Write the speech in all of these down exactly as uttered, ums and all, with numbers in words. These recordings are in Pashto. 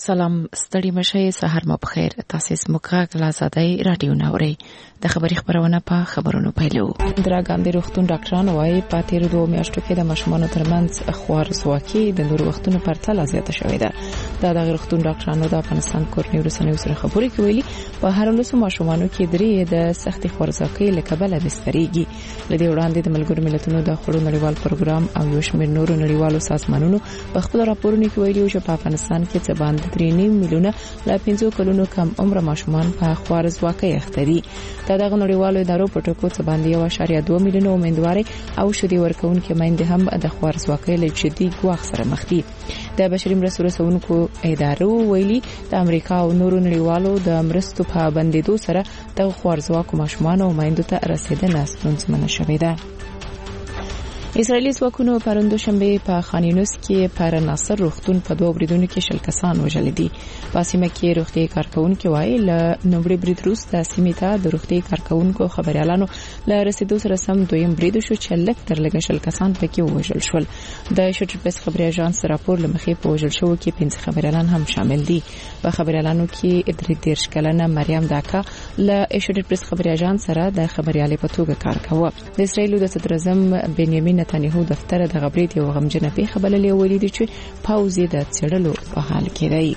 سلام ستړي مشه سحر مو بخیر. تاسو سمکه کلاسادای رادیو نوري د خبري خبرونه په خبرونو پیلو. اندرا ګاندی روغتون ډاکټران وايي په تیر دوه میاشتو کې د ماشومانو ترمنځ خوارزواکي د نور وختونو په پرتله زیاته شوې ده. دا د روغتون ډاکټرانو د افغانستان کورنۍ رسنیو سره خبرې کوي په هر لوسو ماشومانو کې درې د سختي خوارزواکي لکبل بستريږي. لدې وړاندې د ملګرو ملتونو د خړو نړیوال پروګرام او یو شمېر نورو نړیوالو سازمانونو په خپل راپورونو کې ویلي چې په افغانستان کې څه باندې درې نیم میلیونه لا پنځه کلونو کم عمر ماشومان په خوارزواکۍ اخته دي. دا دغه نړیوالو ادارو په ټکو څه باندې یو اعشاریه دوه میلیونه امیندواري او شدي ورکوونکې میندې هم د خوارزواکۍ له جدي ګواښ سره مخ دي. د بشري مرستو رسونکو ادارو ویلي د امریکا او نورو نړیوالو د مرستو په بندیدو سره د خوارزواکو ماشومان او میندو ته رسیدنه ستونزمنه شوې ده. اسرائیلي ځواکونو پروندو شنبه په خان یونس کې پر ناصر روغتون په دوه بریدونو کې شل کسان وژل دي. په سیمه کې روغتي کارکونکو وایي ل نومړي برید وروسته سیمه ته د روغتي کارکونکو خبريالانو له رسیدو سره سم دویم برید شو چې لک تر لګ شل کسان پکې وژل شول. د شټرپس خبري اژانس راپور لمخې په وژل شو کې پنځه خبريالان هم شامل دي. په خبريالانو کې ادري دیرش کلنه مریم داکا له شټرپس خبري اژانس سره د خبريالي په توګه کار کاوه. د اسرائیل د صدر اعظم بنیامین نتانیاهو دفتر د غبرید یو غمجنه پیښه بللې ولیدي چې پاوزي د څړلو په حال کې دی.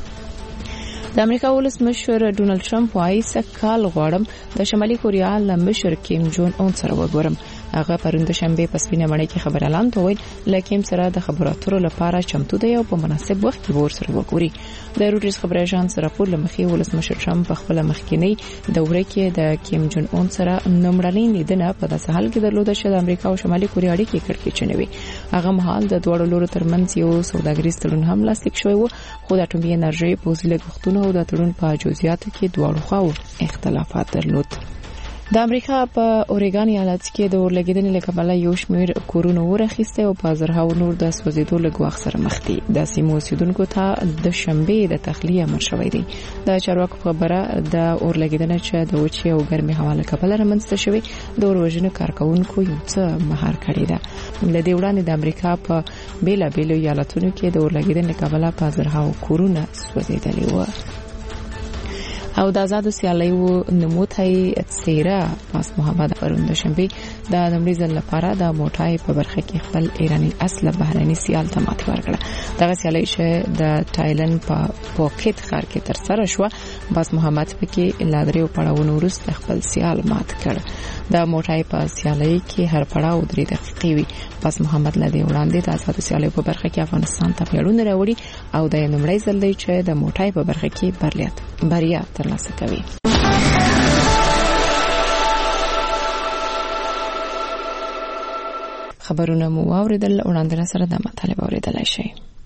د امریکا ولسمشر ډونالد ټرمپ وايي سکهال غواړم د شمالي کوریا له مشر کیم جون اون سره وګورم. هغه پرونده شنبه په سپینه مړی کې خبر اعلان کوي لکه سره د خبرو اترو لپاره چمتو دی او په مناسب وخت کې ور سره وګوري. د روټرز خبري اژانس راپور لمخې ولسمشر ټرمپ په خپل مخکینی دوره کې د کیم جون اون سره نمړنۍ لیدنه په داسې حال کې درلوده چې د امریکا او شمالي کوریا اړیکې کړکېچنوي. هغه مهال د دوه لورو ترمنځ یو سوداګریز تړون هم لاسلیک شوی و، خو د اټومي انرژي په وسیله غوښتنه او د تړون په جزئیاتو کې دواړو خواو اختلافات درلود. د امریکا په اوريګان ایالت کې د اورلګیدنې لکبله یو شمېر کورونه ورخیسته او په زرهاو نور د سوځیدو لګواخ سره مخ دي. د سیمو اوسیدونکو ته د شنبه د تخلیه امر شوی دی. د چارواکو خبره د اورلګیدنې چې د وچې او ګرمي هوا لکبله رامنځته شوی د اوروژنو کارکونکو یو څه مهار کړی ده. لدې وړاندې د امریکا په بیلا بیلو ایالتونو کې د اورلګیدنې لکبله په زرهاو کورونه سوځیدلي و. او د آزاد سیالیو نموتای څیره پاس محمد پرونده شنبه د نمړي ځل لپاره د موټای په برخه کې خپل ایرانی اصل بهرني سیال ته ماتې ورکړه. دغه سیالي چې د تایلند په پوکټ ښار کې تر سره شو، پاس محمد پکې لادریو پړاوونو وروسته خپل سیال مات کړ. د موټای په سیالي کې هر پړاو درې دقیقې وي. پاس محمد لدی وړاندې د آزاد سیالیو په برخه کې افغانستان ته پیړونه راوړي او د نمړي ځل دی چې د موټای په برخه کې برلیت بریا ترلاسه کوي. خبرونه مو واوریدل، وړاندې سره د مطالب اوریدلای شئ.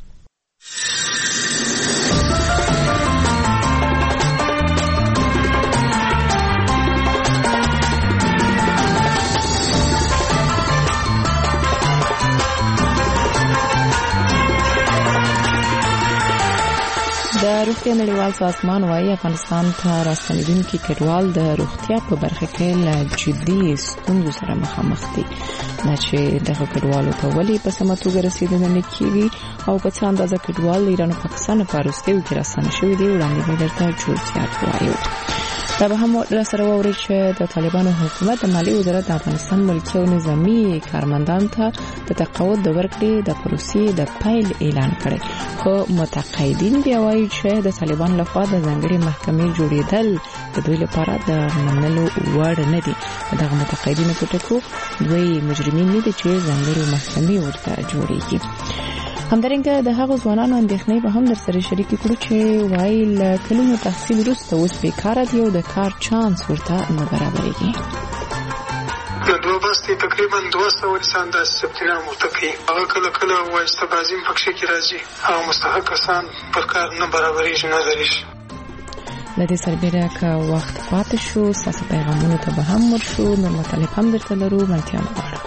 د روغتیا نړیوال سازمان وايي افغانستان ته راستنیدونکي کډوال د روغتیا په برخه کې له جدي ستونزو سره مخامخ دي. نه چې دغه کډوالو ته ولې په سمه توګه رسیدنه نه کیږي او په څه اندازه کډوال ایران او پاکستان په وروستیو کې راستنه شوي دي، وړاندې مې درته جزئیات وایو. دا به هم راسره ووري چې د طالبانو حکومت د مالی وزارت د افغانستان ملکي او نظامی کارمندان ته د تقاعد د ورکړې د پروسې د پیل اعلان کړي، خو متقاعدین بیا وایي چې د طالبان لخوا د ځانګړي محکمې جوړېدل د دوی لپاره د منلو وړ نه دي. دغه متقاعدین په ټکو دوی مجرمین نه دي چې ځانګړي محکمې ورته جوړېږي. همدارنګه د هغو ځوانانو اندېښنې به هم در سره شریک کړو چې وایي له کلونو تحصیل وروسته اوس بیکاره دي او د کار چانس ورته نه برابرېږي. د دوه بستې تقریبا دوه سوه انسان داسې ثبت نام ورته کوي. هغه کله کله وایسته بازي هم پکښې کې راځي. هغه مستحق کسان پر کار نه برابرېږي، نه درېږي. له دې سربېره که وخت پاتې شو ستاسو پیغامونو ته به هم ورشو. نور مطالب هم درته لرو، ملتیا مو غواړم.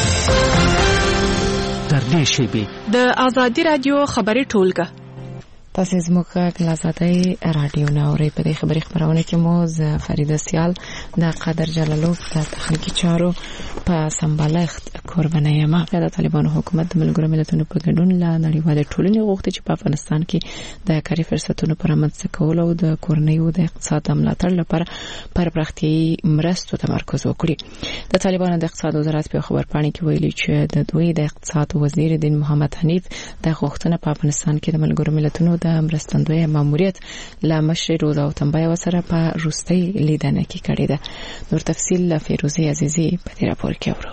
د ازادي رادیو خبري ټولګه تاسو زموږ غلازادای رادیو ناوري په دې خبري خبرونه کې مو ز فرید سیال د قادر جلالوف د تخنیکی چارو په سمبالښت قرباني ما د طالبانو حکومت د ملګرو ملتونو په ګډون لا نړیواله ټولنې غوښتي چې په افغانستان کې د کاري فرصتونو پر رامنځته کول او د کورنیو د اقتصاد ملاتړ لپاره پر پراختیايي مرستو تمرکز وکړي. د طالبانو د اقتصاد وزارت په خبرپاڼه کې ویلي چې د دوی د اقتصاد وزیر دین محمد حنیف د غوښتنه په افغانستان کې د ملګرو ملتونو د مرستندوی ماموریت لا مشر روزا او تنبای وسره په روستي لیدنه کې کړی ده. نور تفصیل له فیروزه عزیزی په دې راپور کې اورو.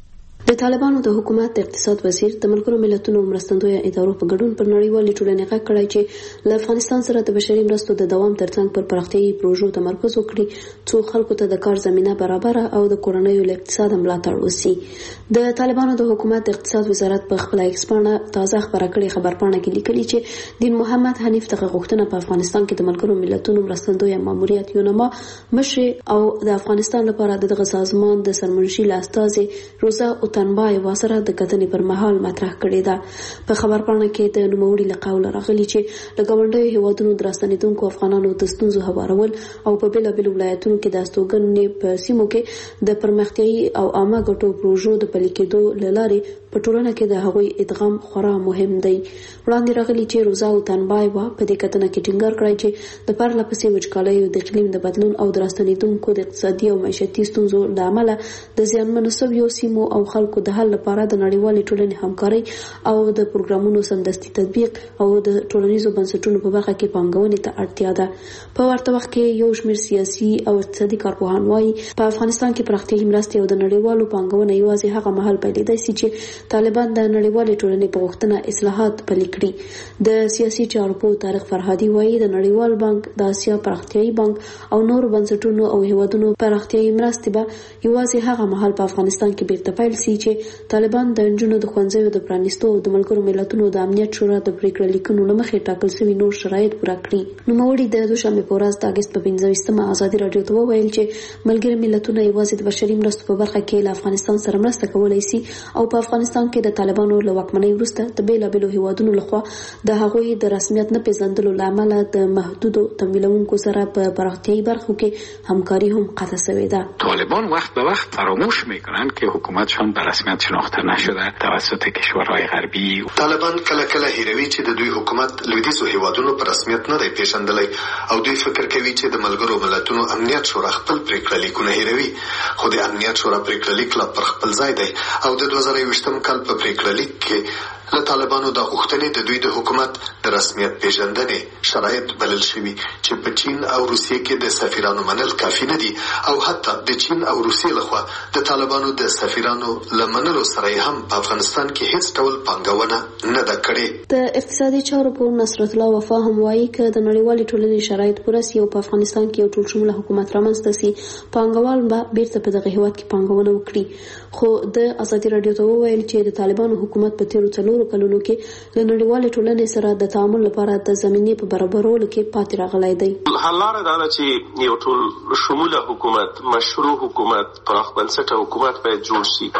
د طالبانو د حکومت د اقتصاد وزیر د ملګرو ملتونو مرستندوی ادارو په ګډون پر نړیوالې ټولنې غږ کړی چې له افغانستان سره د بشري مرستو د دوام ترڅنګ پر پراختیايي پروژو تمرکز وکړي څو خلکو ته د کار زمينه برابر او د کورنیو له اقتصاد ملاتړ وشي. د طالبانو د حکومت د اقتصاد وزارت په خپل ایکسپانه تازه خبره کړې خبرپاڼه کې لیکلي چې دین محمد حنیف ته غوښتنه په افغانستان کې د ملګرو ملتونو مرستندوی ماموریت یونما مشر او د افغانستان لپاره دغه سازمان د سرمنشي لاستازي روزا او تنبای واسره د کتنې پر مهال مطرح کړې ده. په خبرپاڼه کې د نوموړي له قوله راغلي چې د ګاونډیو هیوادونو د راستنیدونکو افغانانو د ستونزو هوارول او په بېلابېلو ولایتونو کې د استوګنې په سیمو کې د پرمختیايي او عامه ګټو پروژو د پلي کېدو له لارې په ټولنه کې د هغوی ادغام خورا مهم دی. وړاندې راغلي چې روزا او تنبای وا په دې کتنه کې ټینګار کړی چې د پرله پسې وچکالیو د اقلیم د بدلون او د راستنیدونکو د اقتصادي او معیشتي ستونزو له امله د زیانمنو شویو سیمو او خلکو د حل لپاره د نړیوالې ټولنې همکاري او د پروګرامونو سمدستي تطبیق او د ټولنیزو بنسټونو په برخه کې پانګونې ته اړتیا ده. په ورته وخت کې یو شمېر سیاسي او اقتصادي کارپوهان وایي په افغانستان کې پراختیايي مرستې او د نړیوالو پانګونې یوازې هغه مهال پیلېدای شي چې طالبان د نړیوالې ټولنې په غوښتنه اصلاحات پلي کړي. د سیاسي چارو په طارق فرهادي وایي د نړیوال بانک د اسیا پراختیايي بانک او نور بنسټونو او هیوادونو پراختیايي مرستې به یوازې هغه مهال په افغانستان کې بیرته پیل شي چې طالبان د انجونو د ښوونځیو د پرانیستو او د ملګرو ملتونو د امنیت شورا د پریکړې لیکونو له مخې ټاکل شوي نور شرایط پوره کړي. نوموړي د دوشنبه په ورځ د اګست په پنځه ویشتمه ازادي راډیو ته وویل چې ملګري ملتونه یوازې د بشري مرستو په برخه کې له افغانستان سره مرسته کولای شي او په افغانستان کې د طالبانو له واکمنۍ وروسته د بیلابېلو هیوادونو لخوا د هغوی د رسمیت نه پیژندلو له امله د محدودو تمویلونکو سره په پراختیايي برخو کې همکاري هم قطع شوې ده. طالبان وقت به وقت فراموش میکنند که حکومتشان به رسمیت شناخته نشده توسط کشورهای غربی. طالبان کله کله هیروي چې د دوی حکومت لویدیځو هیوادونو په رسمیت نه دی پیژندلی او دوی فکر کوي چې د ملګرو ملتونو امنیت شورا خپل پریکړه لیکونه هیروي، خو د امنیت شورا پریکړه لیک لا پر خپل ځای دی او د دوه زره یوویشتم کال په پریکړه لیک کې له طالبانو د غوښتنې د دوی د حکومت د رسمیت پیژندنې شرایط بلل شوي چې په چین او روسیې کې د سفیرانو منل کافي نه دي او حتی د چین او روسیې لخوا د طالبانو د سفیرانو له منلو سره هم په افغانستان کې هیڅ ډول پانګونه نه ده کړې. د اقتصادي چارو په نصرت الله وفا هم وایي چې د نړیوالې ټولنې شرایط پوره سي او په افغانستان کې یو ټول شموله حکومت رامنځته سي پانګوال به بیرته په دغه هیواد کې پانګونه وکړي. خو د ازادي راډیو ته وویل چې د طالبانو حکومت په تیرو څلورو کلونو کې له نړیوالې ټولنې سره د تعامل لپاره د زمینې په برابرولو کې پاتې راغلی دی. حل لاره دا ده چې یو ټول شموله حکومت، مشروع حکومت، پراخ بنسټه حکومت باید جوړ شي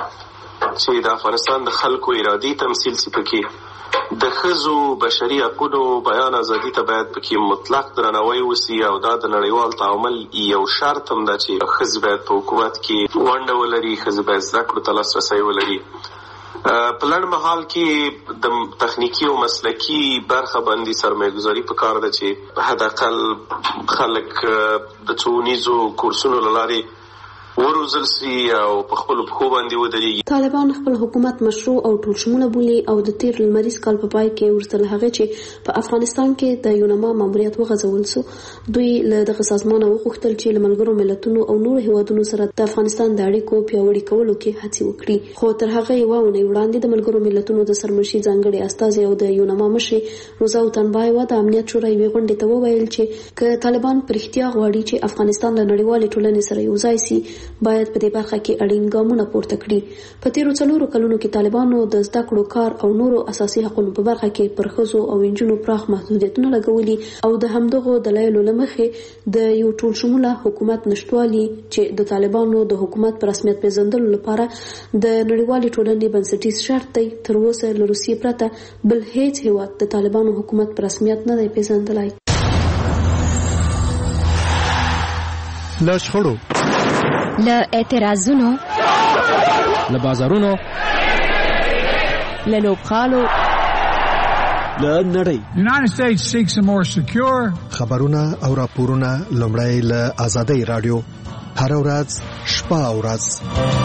چې د افغانستان د خلکو ارادي تمثیل شي. پکې د ښځو بشري حقونو بیان ازادي ته باید پکې مطلق درناوی وشي او دا د نړیوال تعامل یو شرط هم ده چې ښځې باید په حکومت کې ونډه ولري، ښځې باید زده کړو ته لاسرسی ولري. په لنډ مهال کې د تخنیکی او مسلکی برخه باندې سرمایه‌ګذاري پکار ده چې حداقل خلک د څونیزو کورسونو له لارې وروزل سي او په خپل پخو باندې ودرېږي. طالبان خپل حکومت مشروع او ټول شموله بولي او د تیر لمریز کال په پای کې ورسره هغه چې په افغانستان کې د یونما ماموریت وغځول سو. دوی له دغه سازمان وغوښتل چې له ملګرو ملتونو او نور هیوادونو سره د افغانستان د اړیکو پیاوړي کولو کې هڅې وکړي. خو تر هغه یو ونه وړاندې د ملګرو ملتونو د سرمشي ځانګړي استازي او د یونما مشر روزا او تنبای و د امنیت شورا یې غونډې ته وویل چې ک طالبان پرختیا غواړي چې افغانستان له نړیوالې ټولنې سره یو ځای شي باید په دې برخه کې اړین ګامونه پورته کړي. په تیرو څلورو کلونو کې طالبانو د زده کړو، کار او نورو اساسي حقوقو په برخه کې پر ښځو او نجونو پراخ محدودیتونه لګولي او د همدغو دلایلو له مخې د یو ټول شموله حکومت نشټوالي چې د طالبانو د حکومت په رسمیت پیژندلو لپاره د نړیوالې ټولنې بنسټیز شرط دی. تر اوسه له روسیې پرته بل هیڅ هیواد د طالبانو حکومت په رسمیت نه دی پیژندلی. له شخړو، له اعتراضونو، له بازارونو، له لوبغالو، له نړۍ. United States seeks a more secure. خبرونه او راپورونه لومړی له آزادۍ رادیو هر ورځ شپه او ورځ.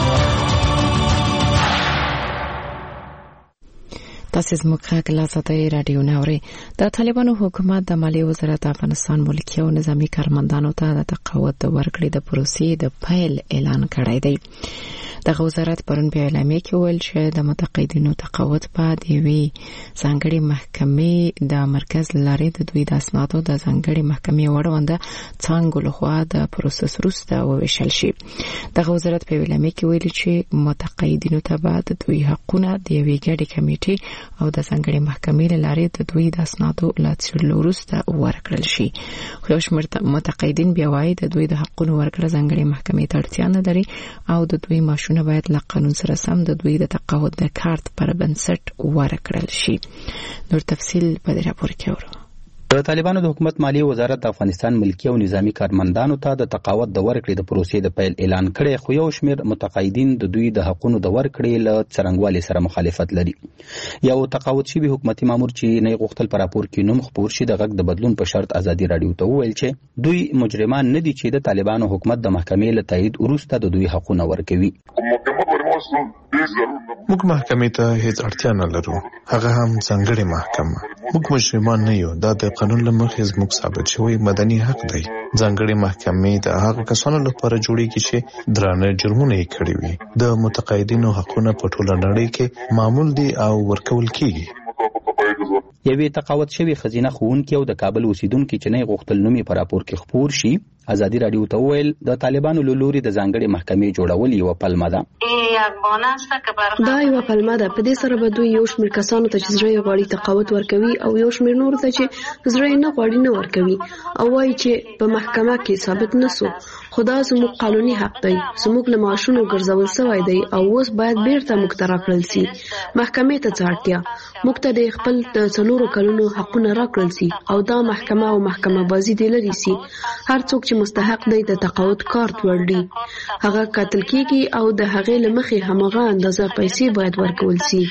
تاسو زموږ غږ له آزادۍ رادیو ناوري. د طالبانو حکومت د مالیې وزارت افغانستان ملکی او نظامی کارمندانو ته د تقاعد د ورکړې د پروسې د پیل اعلان کړی دی. دغه وزارت پرون په اعلامیه کې ویل چې د متقاعدینو تقاعد په د یوې ځانګړې محکمې د مرکز لارې د دوی د اسنادو د ځانګړې محکمې وړاندې څنګه لخوا د پروسس وروسته وویشل شي. دغه وزارت په اعلامیه کې ویل چې متقاعدینو ته به د دوی حقونه د یوې ګډې کمیټې او د ځانګړې محکمې لارې د دوی د اسنادو له څېړلو وروسته ورکړل شي. خو یو شمېر متقاعدین بیا وایي د دوی د حقونو ورکړه ځانګړې محکمې ته اړتیا نه لري او د دوی معاشونه باید له قانون سره سم د دوی د تقاعد د کارت پر بنسټ ورکړل شي. نور تفصیل په دې راپور کې اورو. د طالبانو د حکومت مالیې وزارت د افغانستان ملکی او نظامی کارمندانو ته د تقاعد د ورکړې د پروسې د پیل اعلان کړي، خو یو شمېر متقاعدین د دوی د حقونو د ورکړې له څرنګوالي سره مخالفت لري. یو تقاعد شوی حکومتي مامور چې نه غوښتل پر راپور کې نوم خپور شي د غږ د بدلون په شرط ازادي رادیو ته وویل چې دوی مجرمان نه دي چې د طالبانو حکومت د محکمې له تایید وروسته د دوی حقونه ورکوي. موږ محکمې ته هیڅ اړتیا نه لرو، هغه هم ځانګړې محکمه. موږ مجرمان نه یو، دا د قانون له مخې زموږ ثابت شوی مدني حق دی. ځانګړې محکمې د هغه کسانو لپاره جوړیږي چې درانه جرمونه یې کړي وي. د متقاعدینو حقونه په ټوله نړۍ کې معمول دي او ورکول کیږي. یوې تقاعد شوی خزینه ښوونکي او د کابل اوسیدونکي چې نه غوښتل نوم یې په راپور کې خپور شي ازادي رادیو ته وویل د طالبانو له لوري د ځانګړې محکمې جوړول یوه پلمه ده. دا یوه پلمه ده. په دې سره به دوی یو شمېر کسانو ته چې زړه یې غواړي تقاعد ورکوي او یو شمېر نورو ته چې زړه یې نه غواړي نه ورکوي او وایي چې په محکمه کې ثابت نه سو. خو دا زموږ قانوني حق دی. زموږ له معاشونو ګرځول سوی دی او اوس باید بیرته موږ ته راکړل سي. محکمې ته څه اړتیا؟ موږ ته د خپل د څلورو کلونو حقونه راکړل سي او دا محکمه او محکمه بازي دې لري سي. هر څوک چې مستحق دی د تقاعد کارت ورډي هغه قتل کیږي او د هغې له مخې همغه اندازه پیسې باید ورکول سي.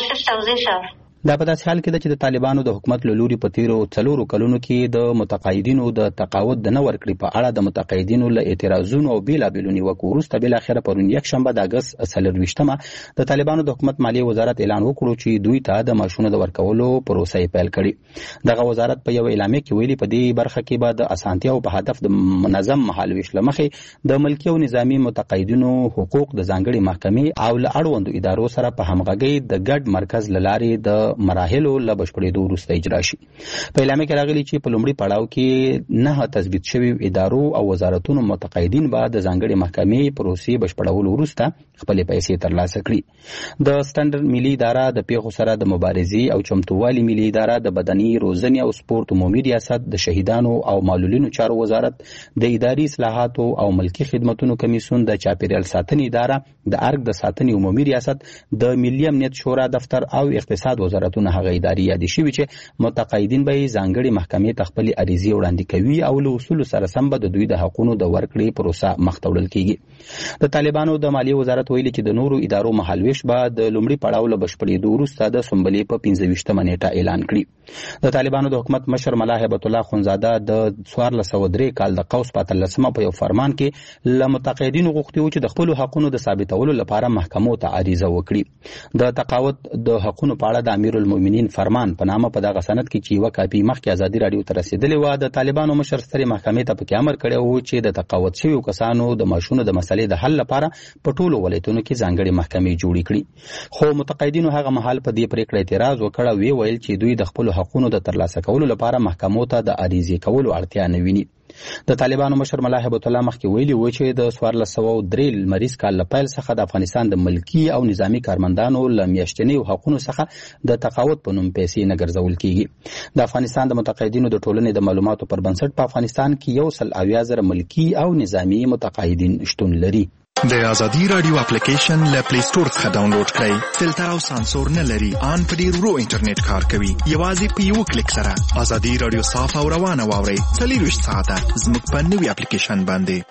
دا په داسې حال کې ده چې د طالبانو د حکومت له لوري په تیرو څلورو کلونو کې د متقاعدینو د تقاعد د نه ورکړې په اړه د متقاعدینو له اعتراضونو او بېلابېلو نیوکو وروسته بالاخره پرون یکشنبه د اګست څلرویشتمه د طالبانو د حکومت مالیې وزارت اعلان وکړو چې دوی ته د معاشونو د ورکولو پروسه یې پیل کړې. دغه وزارت په یو اعلامیه کې ویلي په دې برخه کې به د اسانتیاو په هدف د منظم مهالویش له مخې د ملکي او نظامي متقاعدینو حقوق د ځانګړې محکمې او له اړوندو ادارو سره په همغږۍ د ګډ مرکز له لارې د مراحلو له بشپړېدو وروسته اجرا شي. په اعلامیه کې راغلي چې په لومړي پړاو کې نه تثبیت شوي ادارو او وزارتونو متقاعدین به د ځانګړې محکمې پروسې بشپړولو وروسته خپلې پیسې ترلاسه کړي. د سټنډرډ ملي اداره د پیښو سره د مبارزې او چمتووالي ملي اداره د بدني روزنې او سپورت عمومي ریاست د شهیدانو او معلولینو چارو وزارت د اداري اصلاحاتو او ملکي خدمتونو کمیسیون د چاپیریال ساتنې اداره د ارګ د ساتنې عمومي ریاست د ملي امنیت شورا دفتر او اقتصاد وزارتونه هغه ادارې یادې شوي چې متقاعدین به ځانګړې محکمې ته خپلې عریضې وړاندې کوي او له اصولو سره سم به د دوی د حقونو د ورکړې پروسه مخته وړل کیږي. د طالبانو د مالیې وزارت ویلي چې د نورو ادارو مهالویش به د لومړي پړاو له بشپړېدو وروسته د سنبلې په پنځه ویشتمه نیټه اعلان کړي. د طالبانو د حکومت مشر ملا هیبت الله خونزاده د څوارلس سوه درې کال د قوس په اتلسمه په یو فرمان کې له متقاعدینو غوښتي و چې د خپلو حقونو د ثابتولو لپاره محکمو ته عریضه وکړي. د تقاعد د حقونو په اړه د امیرالمؤمنین فرمان په نامه په دغه سند کې چې یوه کاپي مخکې ازادي راډیو ته رسېدلې وه د طالبانو مشر سترې محکمې ته پکې امر کړی و چې د تقاعد شویو کسانو د معاشونو د مسلې د حل لپاره په ټولو ولایتونو کې ځانګړې محکمې جوړې کړي. خو متقاعدینو هغه مهال په دې پرېکړه اعتراض وکړ او ویل چې دوی د خپلو حقونو د ترلاسه کولو لپاره محکمو ته د عریضې کولو اړتیا نه ویني. د طالبانو مشر ملا هیبت الله مخکې ویلي و چې د څوارلس سوه درې لمریز کال له پیل څخه د افغانستان د ملکي او نظامي کارمندانو له میاشتنیو حقونو څخه د تقاعد په نوم پیسې نه ګرځول کیږي. د افغانستان د متقاعدینو د ټولنې د معلوماتو پر بنسټ په افغانستان کې یو سل اویا زره ملکي او نظامي متقاعدین شتون لري. د ازادي رادیو اپلیکیشن له پلی سٹور څخه ډاونلوډ کړئ. فلټر او سانسور نه لري. آن په ډیر ورو انټرنیټ کار کوي. یوازې په یو کلیک سره ازادي رادیو صاف او روانه واورئ. څلوېښت ساعته زموږ په نوي اپلیکیشن باندې.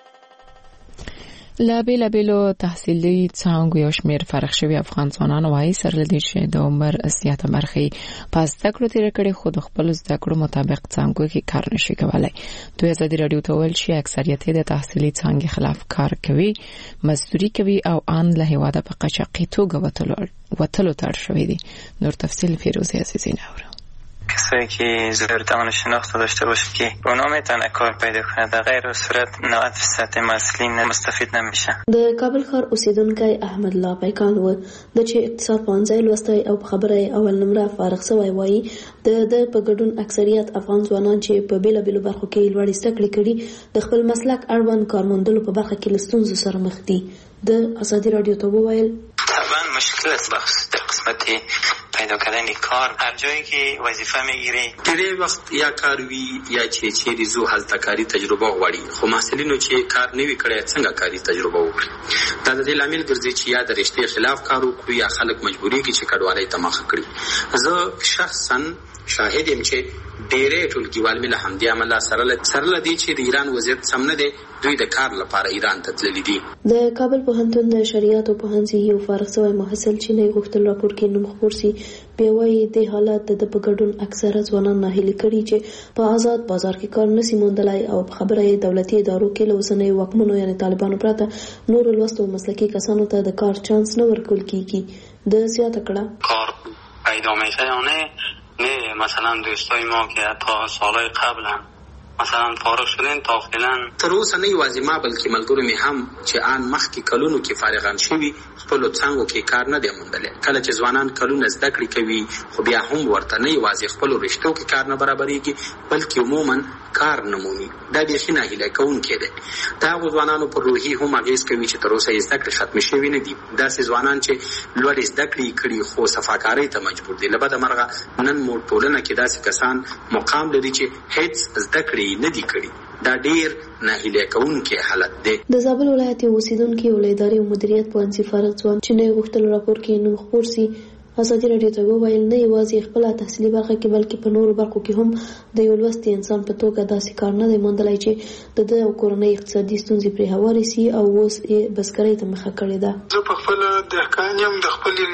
له بېلابېلو تحصیلي څانګو یو شمېر فارغ شوي افغان ځوانان وایي سره له دې چې د عمر زیاته برخه یې په زده کړو تېره کړې خو د خپلو زده کړو مطابق څانګو کې کار نشي کولی. دوی ازادي راډیو ته وویل چې اکثریت یې د تحصیلي څانګې خلاف کار کوي، مزدوري کوي او آن له هېواده په قاچاقي توګه وتلو ته اړ شوي دي. نور تفصیل فیروزه عزیزی ناوره. کسایی که ضرورتمند شناخت داشته باشه که اونا میتونه کار پیدا کنه، در غیر صورت نود درصد مسئولین مستفید نمیشه. د کابل ښار اوسیدونکی احمد الله پیکان و د چې اقتصاد پوهنځی لوستی او په خبره اول نمره فارغ سوی وایي د د په ګډون اکثریت افغان ځوانان چې په بیلابیلو برخو کې لوړې زده کړې کړي د خپل مسلک اړوند کارموندلو په برخه کې له ستونزو سره مخ دي. د ازادي راډیو ته وویل طبعا مشکل است بخش در قسمت پیدا کردن کار. هر جایی که وظیفه میگیری ډېری وخت یا کار وي یا چې چیرې زو هلته کاري تجربه غواړي، خو محصلینو چې کار نه وي کړی څنګه کاري تجربه وکړي. دا د دې لامل ګرځي چې یا د رشتې خلاف کار وکړي یا خلک مجبورېږي چې کډوالۍ ته مخه کړي. زه شخصا شاهد یم چې ډېرې ټولګیوال مې له همدې امله سره له دې چې د ایران وضعیت سم نه دی دوی د کار لپاره ایران ته تللي دي. د کابل پوهنتون د شریعتو پوهنځي یو فارغ سوی محصل چې نه غوښتل راپور کې نوم خپور سي بیا وایي د حالت د په ګډون اکثره ځوانان ناهیلي کړي چې په آزاد بازار کې کار نشي موندلای او په خبره یې دولتي ادارو کې له اوسنیو واکمنو یعنې طالبانو پرته نور لوستو مسلکي کسانو ته د کار چانس نه ورکول کیږي. د زیاته کړه کار پیدا میشه یا نه نه مثلا دوستای ما که تا سالهای قبلا مثلا فارغ شدن تا فعلا تر اوسه نه یوازې ما بلکې ملګرو مې هم چې آن مخکې کلونو کې فارغان شوي خپلو څانګو کې کار نه دی موندلی. کله چې ځوانان کلونه زده کړې کوي خو بیا هم ورته نه یوازې خپلو رشتو کې کار نه برابرېږي بلکې عموما کار نه مومي. دا بیخي ناهیلی کوونکی دی. د هغو ځوانانو پر روحي هم اغېز کوي چې تر اوسه یې زده کړې ختمې شوي نه دي. داسې ځوانان چې لوړې زده کړې کړي خو صفاکارۍ ته مجبور دي. له بده مرغه نن مو ټولنه کې داسې کسان مقام لري چې هېڅ زده کړې نه دي کړي. دا ډیر ناهیلی کوونکی حالت دی. د زابل ولایت اوسیدونکي او ادارې او مدیریت پوهنځي فارغ ځوان چې نه غوښتل راپور کې نوم خپور سي ازادي راډیو ته وویل نه یوازې خپله تحصیلي برخه کې بلکې په نورو برخو کې هم د یو لوستي انسان په توګه داسې کار نه دی موندلی چې د ده او کورنۍ اقتصادي ستونزې پرې هوارې سي او اوس یې بزګرۍ ته مخه کړې ده. زه په خپله دهقان یم، د خپلې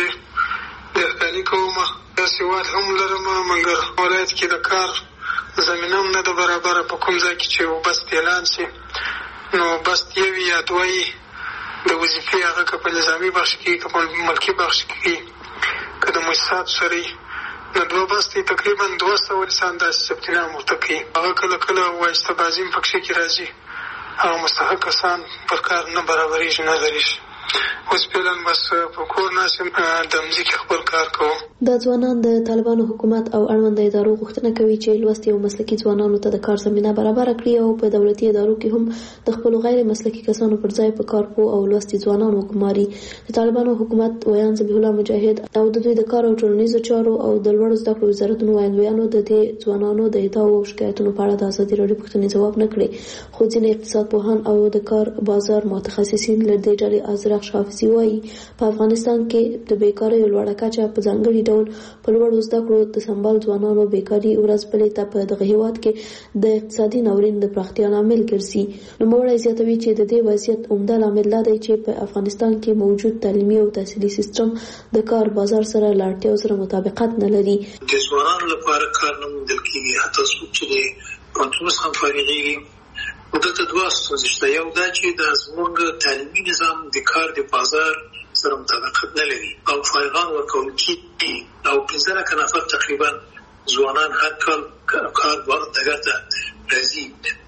مځکې دهقاني کوم، داسې واد هم لرم مګر ولایت کې د کار زمینه هم نه ده برابره. په کوم ځای کې چې بست اعلان شي نو بست یو یا دوه د وظیفې هغه که په نظامي بخش کې که په ملکي بخش کې که د مؤسساتو سره وي نو دوه بست تقریبا دوه سوه انسان داسې ثبت نام ورته کوي. هغه کله کله وایسته بازي هم پکښې کې راځي. هغه مستحق کسان پر کار نه برابرېږي نه لرېږي. اوس فعلا بس په کور ناست یم د مځکې خپل کار کوم. دا ځوانان د طالبانو حکومت او اړونده ادارو غوښتنه کوي چې لوستي او مسلکي ځوانانو ته د کار زمینه برابره کړي او په دولتي ادارو کې هم د خپلو غیر مسلکي کسانو پر ځای په کار پوه او لوستي ځوانان وګماري. د طالبانو حکومت ویان ذبیح الله مجاهد او د دوی د کار او ټولنیزو چارو او د لوړو زده کړو وزارتونو ویاندویانو د دې ځوانانو د ادعاو او شکایتونو په اړه د ازادي راډیو پوښتنې ځواب نه کړې. خو ځینې اقتصاد پوهان او د کار بازار متخصصین له دې ډلې ازرق حافظي وایي په افغانستان کې د بیکارۍ لوړه کچه په ځانګړي ډول په لوړو زده کړو د سمبال ځوانانو بیکاري ورځ بلې ته په دغه هېواد کې د اقتصادي ناورین د پراختیا لامل ګرځي. نوموړی زیاتوي چې د دې وضعیت عمده لامل دا دی چې په افغانستان کې موجود تعلیمي او تحصیلي سیستم د کار بازار سره له اړتیاو سره مطابقت نه لري. د ځوانانو لپاره کار نه موندل کېږي. حتی څوک چې د پوهنتون څخه فارغېږي نو دلته دوه ستونزې شته. یو دا چې د زموږ تعلیمي نظام د کار د بازار سره مطابقت نه لري او فارغان ورکول کېږي او پنځه لکه نفر تقریبا ځوانان هر کال کار ډګر ته راځي.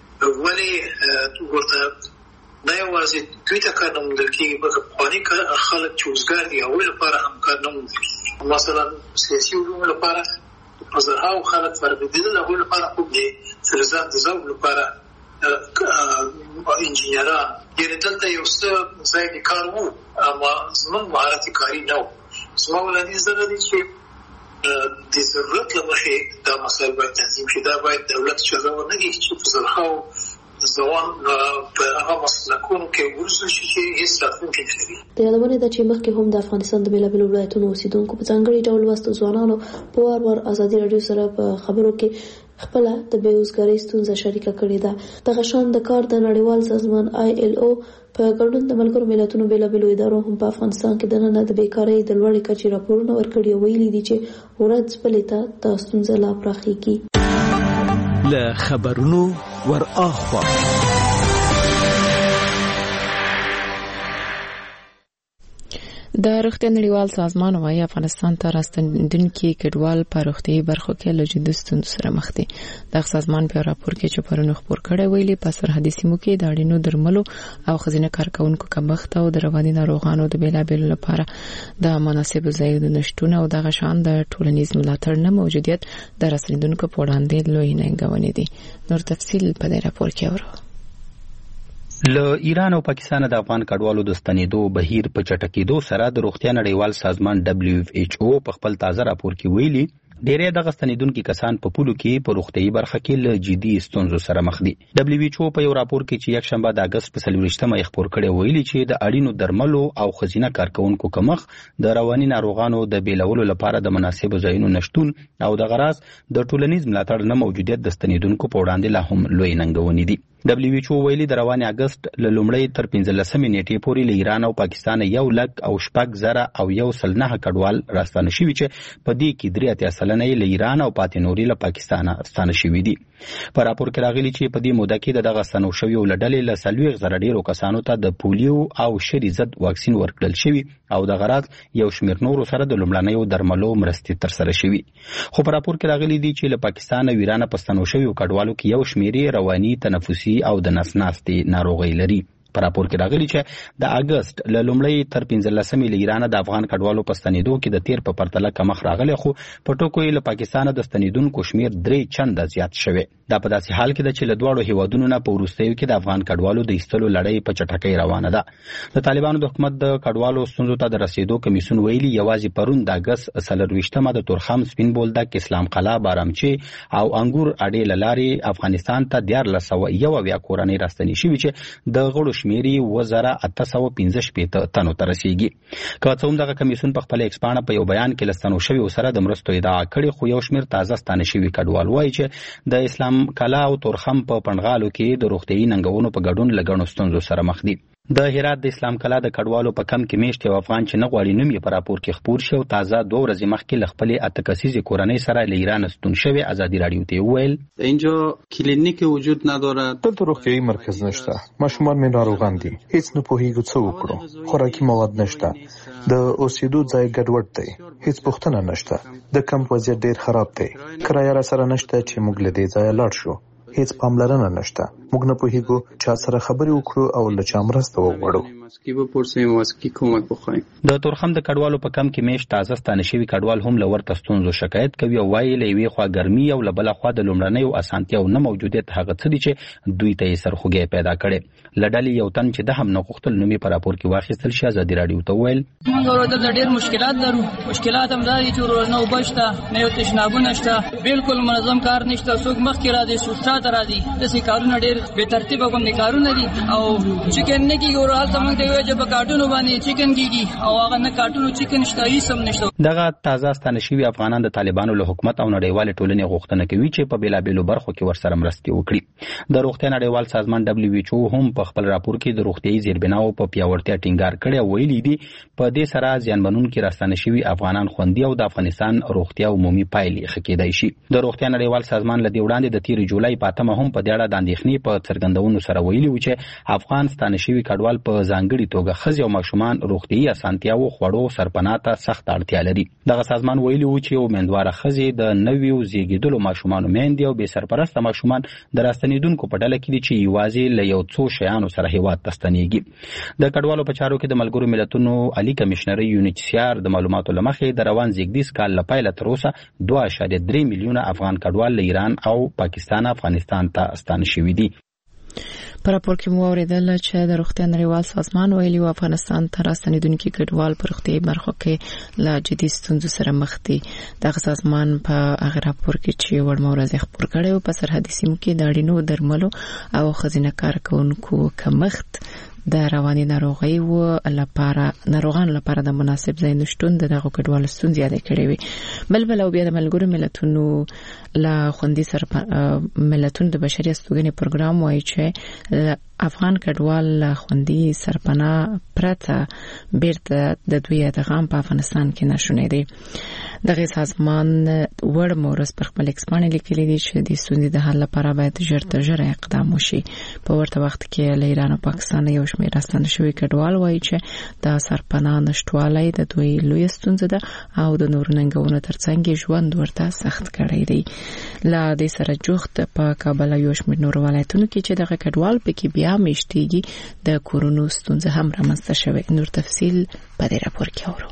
ولې ورته نه یوازې دوی ته کار نه موندل کېږي بلکې پخواني خلک چې وزګار دي هغوی لپاره هم کار نه موندل کېږي. مثلا سیاسي علومو لپاره په زرهاو خلک فارغېدلي، هغوی لپاره خوب دی. د ذوق لپاره انجینران، یعنې دلته یو څه ځای د کار وو اما زموږ مهارت کاري نه و. زما وړاندیز دا دی چې د ضرورت له مخې دا مسایل باید تنظیم شي. دا باید دولت چلو نه کړي چې په زرخاو ځوان په هغه مسلکونو کې ورسو شي چې هیڅ راتلونکی نه لري. د یادونه ده چې مخکې هم د افغانستان د بېلابېلو ولایتونو اوسېدونکو په ځانګړي ډول وسط ځوانانو په وار وار ازادي راډیو سره په خبرو کې خپله د بېوزګارۍ ستونزه شریکه کړې ده. دغه شان د کار د نړیوال سازمان آی ایل او په ګډون د ملګرو ملتونو بېلابېلو ادارو هم په افغانستان کې دننه د بیکارۍ د لوړې کچې راپورونه ورکړي او ویلي دي چې ورځ بلې ته دا ستونزه لا پراخېږي. له خبرونو ور اخوا د روغتیا نړیوال سازمان وايي افغانستان ته راستنیدونکي کډوال په روغتیايي برخو کې له جدي ستونزو سره مخ دي. دغه سازمان په راپور کې چې پرون خبر کړی ویلي په سرحدي سیمو کې د اړینو درملو او ښځینه کارکونکو کمښت او د رواني ناروغانو د بیلابېلو لپاره د مناسبو ځایونو نشتون او دغه شان د ټولنیز ملاتړ نه موجودیت د راستنیدونکو په وړاندې لوی ننګونې دي. نور تفصیل په دې راپور کې اورو. له ایران او پاکستان د افغان کډوالو د ستنېدو بهیر په چټکېدو سره د روغتیا نړیوال سازمان دبلیو ایچ او په خپل تازه راپور کې ویلي ډېری دغه ستنېدونکي کسان په پولو کې په روغتیايي برخه کې له جدي ستونزو سره مخ دي. دبلیو ایچ او په یو راپور کې چې یکشنبه د اګست په څلوېښتمه یې خپور کړی ویلي چې د اړینو درملو او ښځینه کارکونکو کمښت د رواني ناروغانو د بیلولو لپاره د مناسبو ځایونو نشتون او د غراض د ټولنیز ملاتړ نه موجودیت د ستنېدونکو په وړاندې لا هم لوی ننګونې دي. دبلیو ایچ او ویلي د رواني اګست له لومړۍ تر پنځلسمې نیټې پورې له ایران او پاکستان یو لک او شپږ زره او یو سل نهه کډوال راستانه شوي چې په دې کې درې اتیا سلنه یې له ایران او پاتې نورې له پاکستانه راستانه شوي دي. په راپور کې راغلي چې په دې موده کې د دغه ستنو شویو له ډلې له څلوېښت زره ډېرو کسانو ته د پولیو او شري ضد واکسین ورکړل شوي او د غراض یو شمېر نورو سره د لومړنیو درملو مرستې ترسره شوي. خو په راپور کې راغلي دي چې له پاکستان او ایران په ستنو شویو کډوالو کې یو شمېر رواني، تنفسي او د نس ناستې ناروغۍ لري. په راپور کې راغلي چې د اګست له لومړۍ تر پنځلسمې له ایران د افغان کډوالو په ستنېدو کې د تیر په پرتله کمښت راغلی، خو په ټکو یې له پاکستانه د ستنېدونکو شمېر درې چنده زیات شوی. دا په داسې حال کې ده چې له دواړو هیوادونو نه په وروستیو کې د افغان کډوالو د ایستلو لړۍ په چټکۍ روانه ده. د طالبانو د حکومت د کډوالو ستونزو ته د رسېدو کمیسیون ویلي یوازې پرون د اګست څلرویشتمه د تورخم، سپین بولدک، اسلام قلعه، بارامچی او انګور اډې له لارې افغانستان ته دیارلس سوه یو اویا کورنۍ راستنې شوي چې د غړو شمېر یې اووه زره اته سوه پنځه شپېته تنو ته رسېږي. که څه هم دغه کمیسیون په خپله ایکس پاڼه په یو بیان کې له ستنو شویو سره د مرستو ادعا کړې، خو یو شمېر تازه ستانه شوي کډوال وایي چې د اسلام کلا او تورخم په پنډغالو کې د روغتیايي ننګونو په ګډون له ګڼو ستونزو سره مخ دي. د هرات د اسلام کلا د کډوالو په کم کې میشت یو افغان چې نه غواړي نوم یې په راپور کې خپور شو تازه دوه ورځې مخکې له خپلې اته کسیزې کورنۍ سره له ایران ستون شوی. ازادي راډیو ته وویل اینجا کلینیک وجود نداره، دلته روغتیايي مرکز نشته، ماشومان مې ناروغان دي، هیڅ نه پوهیږو څه وکړو، خوراکي مواد نشته، د اوسېدو ځای ګډوډ دی، هیڅ پوښتنه نشته، د کمپ وضعیت ډیر خراب دی، کرایه را سره نشته چې موږ له دې ځایه لاړ شو، هیڅ پاملرنه نشته، موږ نه پوهیږو چا سره خبرې وکړو او له چا مرسته وغواړو. د تورخم د کډوالو په کم کې میشت تازه ستانه شوي کډوال هم له ورته ستونزو شکایت کوي او وایي له یوې خوا ګرمي او له بله خوا د لومړنیو اسانتیاو نه موجودیت هغه څه دي چې دوی ته یې سرخوږی پیدا کړی. له ډلې یو تن چې د هم نه غوښتل نوم یې په راپور کې واخیستل شي ازادي راډیو ته وویل موږ ورته ډېر مشکلات لرو. مشکلات هم دا دي چې ورنه اوبه شته، نه یو تشنابونه شته، بالکل منظم کار نشته، څوک مخکې راځي څوک شاته راځي، داسې کارونه ډېر بې ترتیبه غوندې کارونه دي او چکن نه کېږي. هلته موږ ته ووایي چې په کارټونو باندې چکن کېږي او هغه نه کارټونو چکن شته، هېڅ هم نشته. دغه تازه ستانه شوي افغانان د طالبانو له حکومت او نړیوالې ټولنې غوښتنه کوي چې په بېلابېلو برخو کې ورسره مرستې وکړي. د روغتیا نړیوال سازمان دبلیو ایچ او هم په خپل راپور کې د روغتیايي زیربناو په پیاوړتیا ټینګار کړی او ویلي دي په دې سره زیانمنونکي راستانه شوي افغانان خوندي او د افغانستان روغتیا عمومي پایلې ښه کېدای شي. د روغتیا نړیوال سازمان له دې وړاندې د تېرې جولای په اتمه هم په دې اړه د اندېښنې په څرګندونو سره ویلي و چې افغان ستانه شوي کډوال په ځانګړې توګه ښځې او ماشومان روغتیايي اسانتیاو، خوړو، سرپناه ته سخت اړتیا لري. دغه سازمان ویلي و چې امیندواره ښځې د نویو زیږېدلو ماشومانو میندې او بې سرپرسته ماشومان د راستنېدونکو په ډله کې دي چې یوازې له یو څو شیانو سره هېواد ته ستنېږي. د کډوالو په چارو کې د ملګرو ملتونو عالي کمیشنرۍ یو ان ایچ سی آر د معلوماتو له مخې د روان زیږدیز کال له پیله تر اوسه دوه اعشاریه درې میلیونه افغان کډوال له ایران او پاکستان افغانستان ته ستانه شوي دي. په راپور کې مو اوریدل چې د روغتیا نړیوال سازمان ویلي و افغانستان ته راستنیدونکي کډوال په روغتیايي برخو کې له جدي ستونزو سره مخ دي. دغه سازمان په هغه راپور کې چې وړ مورز خبر کړی و په سرحدي سیمو کې د اړینو درملو او خزینه کارکونکو کمښت د رواني ناروغیو لپاره ناروغانو لپاره د مناسب ځای نشټون دغه کډوالو ستونزې یادې کړې وي. بل بل او بیا د ملګرو ملتونو لا خوندي سره ملتونو د بشري استوګنې پروګرام وایي چې افغان کډوال خوندي سرپناه پرته بیرته د دوی ادغام په افغانستان کې نشونې دي. دغه سازمان وړ مورز پر خپل ایکسپانې لیکلي دي چې د ستونزې د حل لپاره باید ژر تر ژره اقدام وشي. په ورته وخت کې له ایران او پاکستان یو شمېر راستنه شوي کډوال وایي چې د سرپناه نشټوالی د دوی لوی ستونزه ده او د نورو ننګونو ترڅنګ ژوند ورته سخت کړی دی. لا د سره جوخت په کابل یو شمېر نور ولایتونو کې چې دغه کډوال پکې بیا میشتيږي د کورونو ستونزه هم رامنځته شوه. نور تفصیل په دې راپور کې اورو.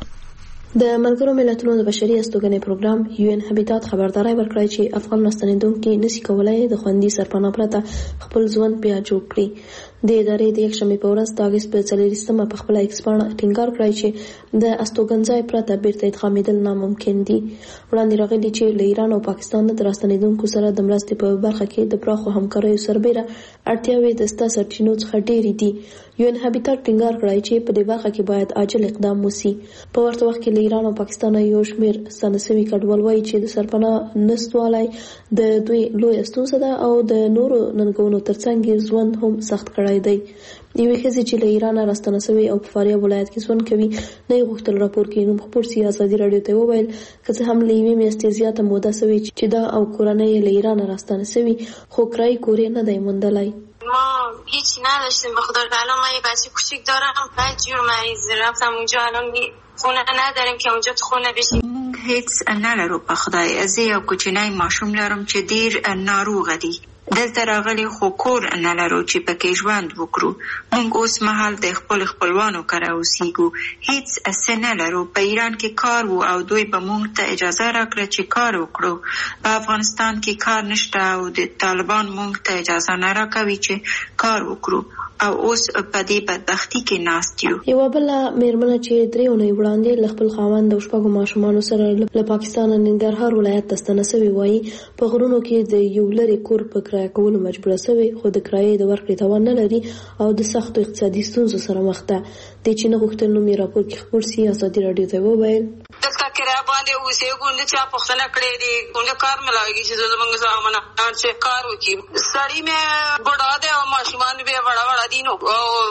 د ملګرو ملتونو د بشري استوګنې پروګرام یو ان هابیټات خبرداري ورکړی چې افغان راستنیدونکي نشي کولای د خوندي سرپناه پرته خپل ژوند بیا جوړ کړي. د ادارې د یکشنبې په ورځ د اګست په څلوریشتمه په خپل ایکسپانه ټینګار کړی چې د استوګنځای پرته بیرته ادغامېدل ناممکن دي. وړاندې راغلي چې له ایران او پاکستان د راستنیدونکو سره د مرستې په برخه کې د پراخو همکاریو سربېره اړتیاوې د ستا سرچینو څخه ډېرې دي. یو ان هابیټات ټینګار کړی چې په دې برخه کې باید عاجل اقدام وشي. په ورته وخت کې له ایران او پاکستان یو شمېر ستانسوي کډوال وایي چې د سرپناه نشتوالی د دوی لوی ستونزه ده او د نورو ننګونو ترڅنګ ژوند هم سخت کړی دی. یوې ښځې چې له ایران راستنه شوې او په فاریاب ولایت کې ژوند کوي نه یې غوښتل راپور کې نوم خپور سي. ازادي راډیو ته وویل که څه هم له یوې میاشتې زیاته موده شوې چې دا او کورنۍ له ایران راستنه شوي خو کرایي کور یې نه دی موندلی. ما هیچی نداشتیم به خدا تعالی. ما یه بچه کوچیک دارم بعد جور مریض رفتم اونجا الان خونه نداریم که اونجا تو خونه بشیم. هیڅ نه لرو په خدای. زه یو کوچنی ماشوم لرم چې ډیر ناروغ دی. دلته راغلي خو کور نه لرو چې پکې ژوند وکړو. موږ اوس مهال د خپل خپلوانو کره اوسېږو. هیڅ څه نه لرو. په ایران کې کار وو او دوی به موږ ته اجازه راکړه چې کار وکړو. په افغانستان کې کار نشته او د طالبان موږ ته اجازه نه راکوي چې کار وکړو او اوس په دې بدبختي کې ناست یو. یوه بله مېرمنه چې درې اونۍ وړاندې له خپل خاوند او شپږو ماشومانو سره له پاکستان ننګرهار ولایت ته ستنه شوې وایي په غرونو کې د یو لرې کور په کرایه کولو مجبوره شوې خو د کرایې د ورکړې توان نه لري او د سختو اقتصادي ستونزو سره مخ ده. د چې نه غوښتل نوم یې راپور کې خپور سي. ازادي راډیو ته وویل دلته کرایه باندې اوسېږو نه چا پوښتنه کړې دي کومه کار ملاويږي چې زموږ زامن چې کار وکړي. سړی مې بډا دی او ماشومان به وړا وړا دي نو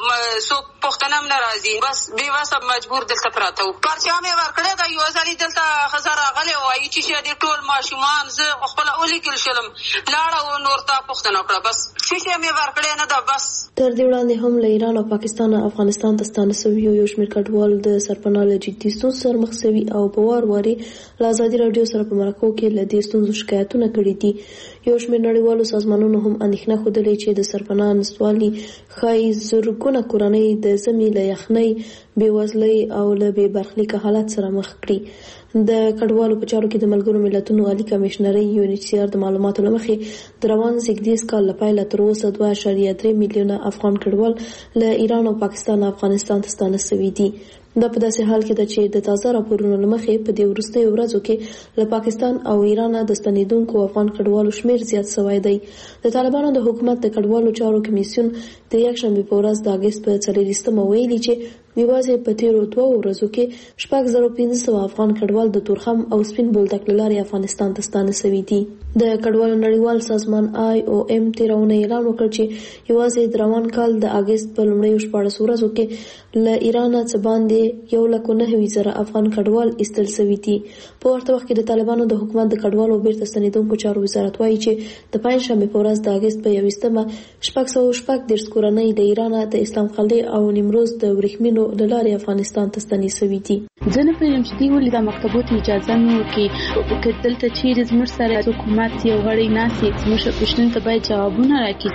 سو پوښتنه هم ناراضي بس بي واسه مجبور دلته پراته وو. پرچا مې ورکړې دا یو ځلې دلته خزر راغلی وایي چې دې ټول ماشومان زه خپل اولیکل شلم لاړه او نور ته پوښتنه کړه بس چې مې ورکړې نه دا بس. تر دې وړاندې هم له ایران او پاکستان افغانستان ته ستانه شوي یو شمېر کډوال د سرپناه له جدي ستونزو سره مخ شوي او په وار واري له ازادي راډیو سره په مرکو کې له دې ستونزو شکایتونه کړي دي. یو شمېر نړیوالو سازمانونو هم اندېښنه ښودلې چې د سرپناه نشتوالي ښایي زرګونه کورنۍ د ژمي له یخنۍ بېوزلۍ او له بې برخلیکه حالت سره مخ کړي. د کډوالو په چارو کې د ملګرو ملتونو عالي کمیشنرۍ یو ان ایچ سی آر د معلوماتو له مخې د روان زېږدیز کال له پیله تر اوسه دوه اعشاریه درې میلیونه افغان کډوال له ایران او پاکستان افغانستان ته ستانه شوي دي. دا په داسې حال کې ده چې د تازه راپورونو له مخې په دې وروستیو ورځو کې له پاکستان او ایران د ستنېدونکو افغان کډوالو شمېر زیات شوی دی. د طالبانو د حکومت د کډوالو چارو کمیسیون د یکشنبې په ورځ د اګست په څلوریشتمه ویلي چې یوازې په تیرو دوه ورځو کې شپږ زره پنځه سوه افغان کډوال د تورخم او سپین بولدک له لارې افغانستان ته ستانه شوي دي. د کډوالو نړیوال سازمان آی او ایم تېره اونۍ اعلان وکړ چې یوازې د روان کال د اګست په لومړیو شپاړسو ورځو کې له ایران څخه باندې یو لک او نهه زره افغان کډوال ایستل شوي دي. په ورته وخت کې د طالبانو د حکومت د کډوالو بیرته ستنېدونکو چارو وزارت وایي چې د پنجشنبې په ورځ د اګست په یوویشتمه شپږ سوه شپږ دېرش کورنۍ د ایران د اسلام قلعې او نیمروز د ورېښمینو له لارې افغانستان ته ستنې شوي دي. زه نه پوهېږم چې دوی ولې دا مکتبو ته اجازه نه ورکوي. که دلته چیرې زموږ سره حکومت یو غړی ناست وي زموږ پوښتنو ته باید جوابونه راکړي.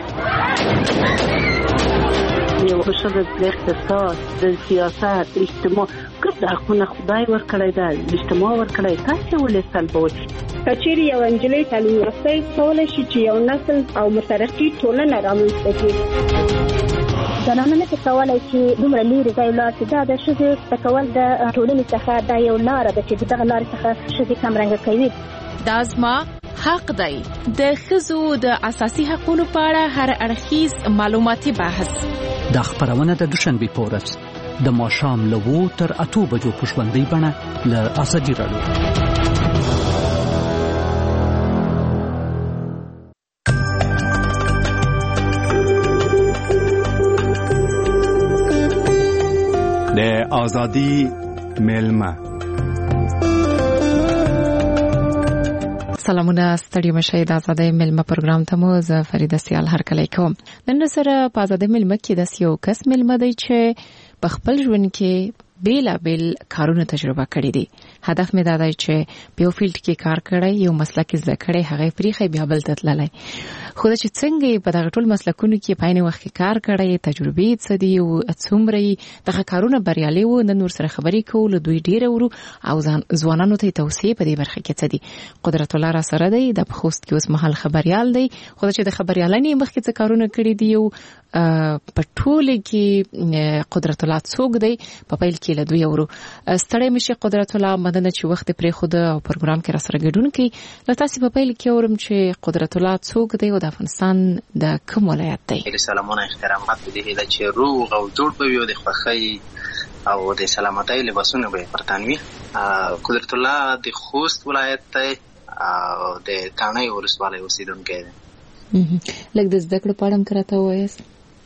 یو ښځه د اقتصاد د سیاست اجتماع ګرد حقونه خدای ورکړی ده اجتماع ورکړی تاسې ولې سلبوئ. کچېرې یو نجلۍ تعلیم یافته کولی شي چې یو نسل او مترقي ټولنه رامنځته کړي. زنانه نشي کولی چې دومره لرې ځای ولاړ شي. دا د ښځې زده کول د ټولنې څخه دا یو لاره ده چې د دغه لارې څخه ښځې کمرنګه کوي. دا زما حق دی. د ښځو د اساسي حقوقو په اړه هر اړخیز معلوماتي بحث. دا خبرونه د دوشنبه په ورځ د ماښام له اوو تر اتو بجو په ژوندۍ بڼه له ازادي راډیو. د ازادي ملما. سلامونه ستړي مشه د ازادي ملما پروګرام ته مو زه فریده سیال هرکلی کوم. نن سره په ازادي ملما کې د یو کس ملما دی چې په خپل ژوند کې بیل بیل کارونه تجربه کړې دي. هدف مې دا دی چې په یو فیلډ کې کار کړی، یو مسلک زده کړی، هغه پریخي بیا بل ته تللی. خو دا چې څنګه په دغه ټول مسلکونو کې په عین وخت کې کار کړی، تجربې څه دي او څومره دغه کارونه بریالي وو، نن ور سره خبرې کوو. له دوی ډیره ورو او ځوانانو ته توصیه په دې برخه کې څه دي. قدرت الله را سره دی، د خوست کې اوس مهال خبريال دی. خو دا چې د خبريالانې مخکې څه کارونه کړی دي او په ټول کې قدرت الله څوک دی په پیل کې له دوی ورو. ستړی مشه قدرت الله مدنه چې وخت پرې خود او پروګرام کې را سره ګډون کوي. لته سی په پیل کې اورم چې قدرت الله څوک دی او د افغانستان د کوم ولایت دی. سلامونه احترامات دې هله چې روغ او جوړ به وي او د خوښۍ او د سلامتۍ لباسونه به پرتانوي. قدرت الله د خوست ولایت دی او د تانۍ ولسوالۍ اوسیدونکی دی. لکه د زده کړو په اړه کراته وایست.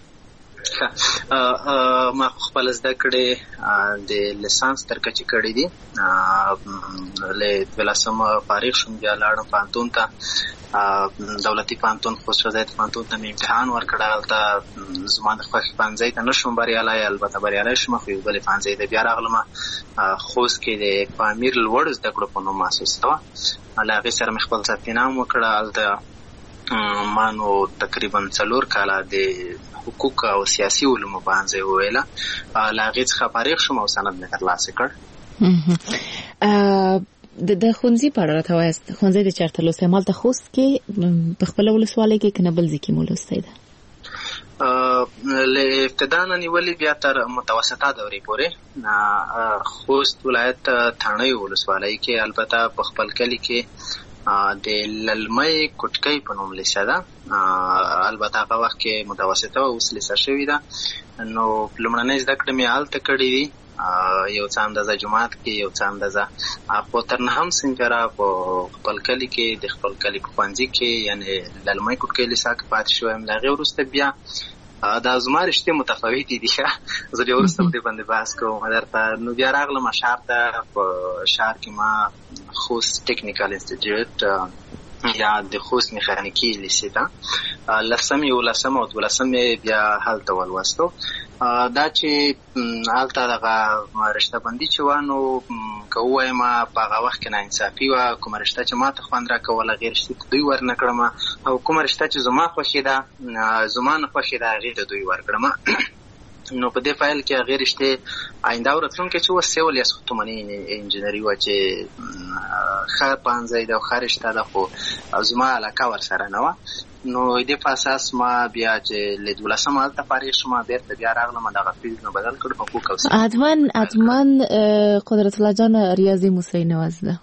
ما خپل زده کړې د لیسانس تر کچې کړې دي. له ولسم فارغ شوم بیا لاړم پانتون ته، دولتي پانتون خوست وزارت پانتون ته امتحان ورکړل. هلته زما د خوښې پانځۍ ته نشوم بریالی، البته بریالی شوم. خو یو بلې پانځۍ ته بیا راغلم. خوست کې د پامیر لوړ زده کړو په نوم مؤسسه وه، له هغې سره مې خپل ثبت نام وکړه. هلته ما نو تقریبا څلور کاله د حقوق او سیاسي علومو باندې وویله. له هغې څخه فارغ شوم او سند مې ترلاسه کړ. د ښوونځي په اړه راته وایاست. ښوونځی د چېرته لوستی؟ همالته خوست کې په خپله ولسوالۍ کې که نه بل ځای کې مو لوستی ده؟ له ابتدا نه نیولې بیا تر متوسطه دورې پورې خوست ولایت تانۍ ولسوالۍ کې، البته په خپل کلي کې د للمۍ کوټکۍ په نوم لیسه ده. البته هغه وخت کې متوسطه او اوس لیسه شوې ده. نو لومړنۍ زده کړې مې هلته کړې دي، یو څه اندازه جومات کې، یو څه اندازه په تر نهم صنفه را په خپل کلي کې د خپل کلي په ښوونځي کې، یعنې للمۍ کوټکۍ لیسه کې پاتې شوم. له هغې وروسته بیا دا زما رشتې متفاوتې دي. زه بیا وروسته په دې باندې بحث کوم درته. نو بیا راغلم ښار ته. په ښار کې ما خوست ټیکنیکل انسټیټیوټ یا د خوست میخانیکي لیسې ته لسم، یولسم او دولسم بیا هلته ولوستو. دا چې هلته دغه رشته بندي چې وه، نو که ووایم په هغه وخت کې ناانصافي وه. کومه رشته چې ما ته خوند راکوله هغې رشتې ته دوی ورنه کړم، او کومه رشته چې زما خوښې ده زما نه خوښې ده هغې ته دوی ورکړم. نو په دې فایل کې هغې رشتې آینده او راتلونکې چې وه سیول یا ساختماني انجینري وه، چې ښه پانځی ده او ښه رشته ده، خو زما علاقه ورسره نه وه. نو دې په اساس ما بیا چې له دولسم هلته فارغ شوم، بیرته بیا راغلم دغه فیلډ نو بدل کړ. حقوق او ادمن ادمن قدرت الله جان ریاضي موسی نواز ده.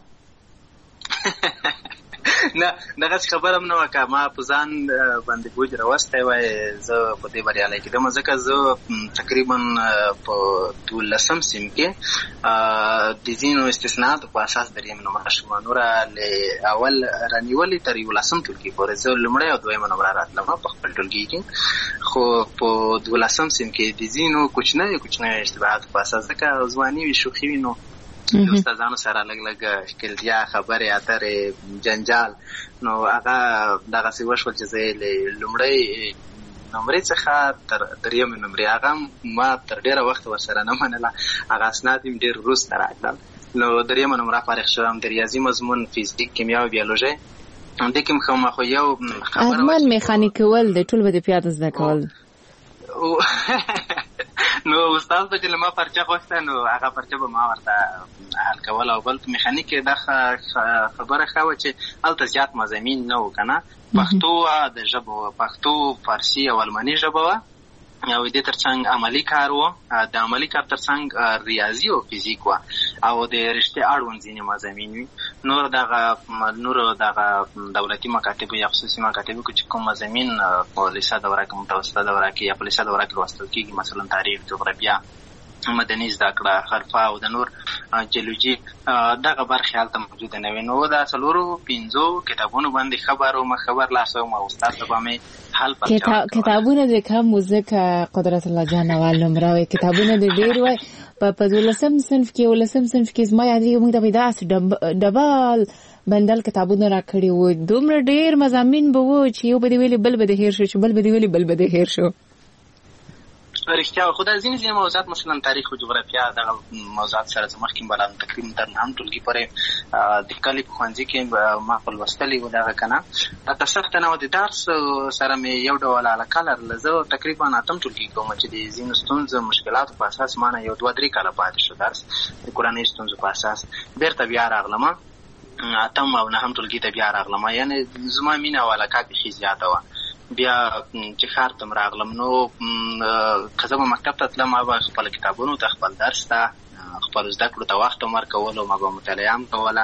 نه دغه خبره نه وکړه. ما په ځان باندې بوج راوستی وای زه په دې بریالی کېدم، ځکه زه تقریبا په دولسم سیم کې د ځینو استثناءاتو په اساس دریم نمره شوم. نوره له اول رانیولې تر یولسم ټولګي پورې زه لومړی او دویمه نمره راتلم په خپل ټولګي کې. خو په دولسم سیم کې د ځینو کوچنیو کوچنیو اشتباهاتو په اساس، ځکه ځواني وي، شوخي وي، نو د استادانو سره لږ لږ ښکلتیا، خبرې اترې، جنجال، نو هغه دغسې وشول چې زه له لومړۍ نمرې څخه تر درېیمې نمرې هغه ما تر ډېره وخته ورسره نه منله. هغه اسناد یې ډېر وروسته راکړل. نو درېیمه نمره فارغ شوم د ریاضي مضمون، فزیک، کیمیا او بیولوژي. همدې کې م خو یو خبره ارمان میخانیک کول د ټول به د پیاده زده کول نو استاد به چې ما پرچه غوښته نو هغه پرچه به ما ورته حل کول او بل میخانیک دا خبره خو چې الته زیات مضامین نه و کنه پښتو د ژبو پښتو فارسی او المانی ژبه او دې ترڅنګ عملی کار و د عملی کار ترڅنګ ریاضي او فزیک و او د رشته اړوند ځینې مضامین وي نور دغه نور دغه دولتي مکاتب یا خصوصي مکاتب کې کوم مضامین په لیسه دوره کې متوسطه دوره کې یا په لیسه دوره کې لوستل کېږي مثلا تاریخ جغرافیه مدني زده کړه حرفه او د نور جیولوژي دغه برخې هلته موجوده نه وي نو دا څلورو پنځو کتابونو باندې خبر او خبر لاسوم او استاد ته به مې حل پرچاو کتابونه د کوم ځکه قدرت الله جان اول نمبر کتابونه د ډیر وای په دولسم صنف کې ولسم صنف کې زما یادېږي موږ د پیداس ډبل بندل کتابونه راکړي وو دومره ډیر مضامین به وو چې یو به دی ویلي بل به د هیر شو چې بل به دی ویلي بل به د هیر شو رښتیا خدای ځینې ځینې موضوعات مثلا تاریخ او جغرافیه دغه موضوعات سره زموږ کې بلان تقریبا تر هم ټولګي پورې د کلي په ښوونځي کې ما خپل لوستلي وو دغه کنه حتی سخت نه و د درس سره مې یو ډول علاقه لرله زه تقریبا اتم ټولګي کوم چې د ځینو ستونزو مشکلاتو په اساس ما نه یو دوه درې کاله پاتې شو درس د کورنۍ ستونزو په اساس بیرته بیا راغلم اتم او نهم ټولګي ته بیا راغلم یعنې زما مینه او علاقه بیخي زیاته وه بیا چې ښار ته م راغلم نو که زه به مکتب ته تلم ما به خپل کتابونو ته خپل درس ته خپل زده کړو ته وخت هم ورکولو ما به مطالعه هم کوله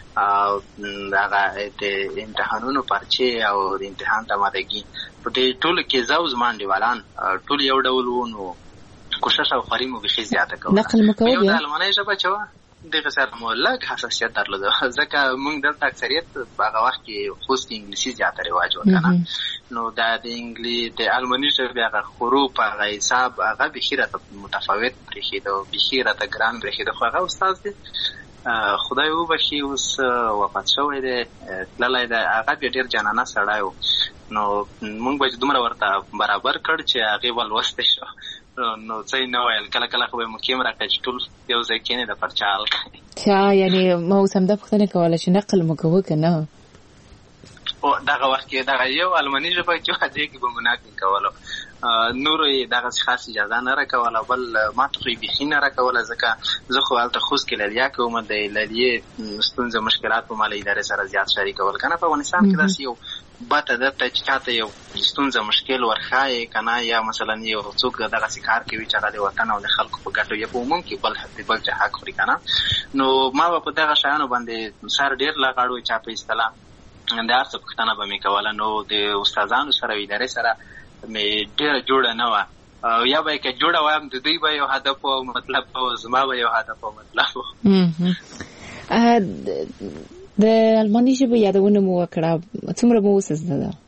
هغه د امتحانونو پرچې او د امتحان ته آمادګي په دې ټولو کې زه او زما انډیوالان ټول یو ډول وو نو کوشش او خواري مو بیخي زیاته کوله نقل مو کول یو د المانۍ ژبه چې وه دغه سره مو لږ حساسیت درلوده ځکه موږ دلته اکثریت په هغه وخت کې خصوص انګلیسي زیاته رواج و کنه نو دا د انګلیسي د الماني ژبې هغه حروف هغه حساب هغه بیخي راته متفاوت برېښېده بیخي راته ګران برېښېده خو هغه استاد دی خدای وبخښي اوس وفات شوی دی تللی دی هغه بیا ډېر جانانه سړی و نو موږ به چې دومره ورته برابر کړ چې هغې به لوستی شو نو څه یې نه ویل کله کله خو به یې مکیم راکړه چې ټول یو ځای کښېنئ د پرچه حل کړئ چا یعنې ما اوس همدا پوښتنه کوله چې نقل مو کوه که نه دغه وخت کې دغه یو الماني ژبه چې وه دې کې به مو نقل کولو نورو یې دغسې خاص اجازه نه راکوله بل ما ته خو یې بیخي نه راکوله ځکه زه خو هلته خوست کې للیه کوم د للیې ستونزه مشکلات په ما له ادارې سره زیات شریکول که نه په افغانستان کې داسې یو بته درته چې چاته یو ستونزه مشکل ورښایې که نه یا مثلا یو څوک دغسې کار کوي چې هغه د وطن او د خلکو په ګټو یا په عموم کې بل د بل چا حق خوري که نه نو ما به په دغه شیانو باندې سر ډېر لغړ چا په اصطلاح د هر څه پوښتنه به مې کوله نو د استادانو سره او ادارې سره مې ډېره جوړه نه وه یا به یې که جوړه وایم د دوی به یو هدف او مطلب او زما به یو هدف او مطلب و د الماني ژبې یادونه مو وکړه څومره مو اوس زده ده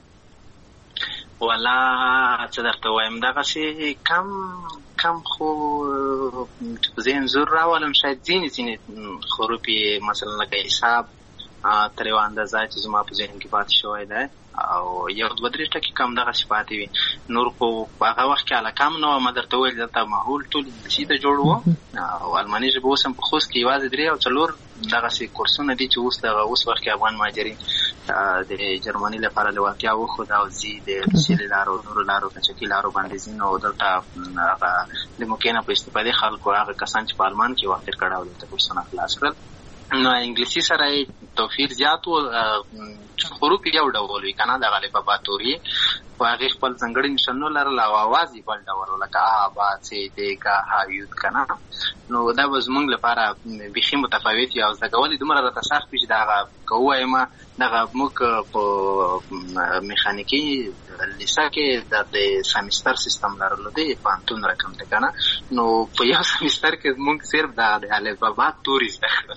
والا څه درته وایم دغسې کم کم خو په ذهن زور راولم شاید ځینې ځینې حروف یې مثلا لکه حساب تر یوه اندازه چې زما په ذهن کې پاتې شوی دی او یو دوه درې ټکي کم دغسې پاتې وي نور خو په هغه وخت کې علاقه هم نه وه ما درته وویل دلته ماحول ټول انګلیسي ته جوړ و او الماني ژبه اوس هم په خوست کې یوازې درې او څلور دغسې کورسونه دي چې اوس دغه اوس وخت کې افغان مهاجرین د جرمني لپاره لېوالتیا وښوده او ځي د روسیې له لارو نورو لارو کچکي لارو باندې ځي نو دلته هغه د موقع نه په استفادې خلکو هغه کسان چې په المان کې وخت تېر کړی او دلته کورسونه خلاص کړل نو انګلیسي سره یې توفیر زیات و حروف یو ډول وي که نه دغه الفبا توري خو هغې خپل ځانګړي نښانونه لرل او اواز یې بل ډول و لکه ا با څې دې کا ها یود که نه نو دا به زموږ لپاره بیخي متفاوت وي او زده کول یې دومره راته سخت وي چې د هغه که ووایم دغه موږ په میخانیکي لیسه کې د سمیستر سیستم لرلو دی پوهنتون رقم دی که نه نو په یو سمیستر کې موږ صرف د الفبا توري زده کړل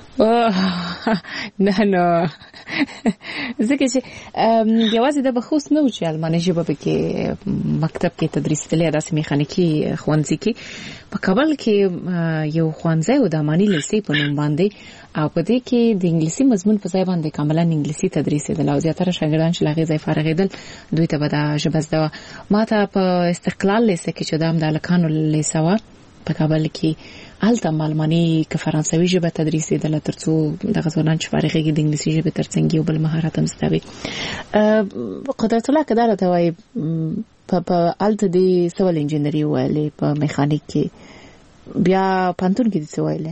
نه نه ځکه چې یوازې د به خوست نه و چې الماني ژبه به کې مکتب کې تدریس تللی داسې میخانیکي ښوونځي کې په کابل کې یو ښوونځی و د اماني لیسې په نوم باندې او په دې کې د انګلیسي مضمون په ځای باندې کاملا انګلیسي تدریسېدل او زیاتره شاګردان چې له هغې ځای فارغېدل دوی ته به دا ژبه زده وه ما ته په استقلال لیسه کې چې دا هم د هلکانو لیسه وه په کابل کې هلته هم الماني که فرانسوي ژبه تدریسېدله تر څو دغه ځوانان چې فارغېږي د انګلیسي ژبې تر څنګ یو بل مهارت هم زده وي قدرت الله که دا راته وایي په په الته دی سیول انجینری ویلې په میخانیک کې بیا پانتون کې دي سویلې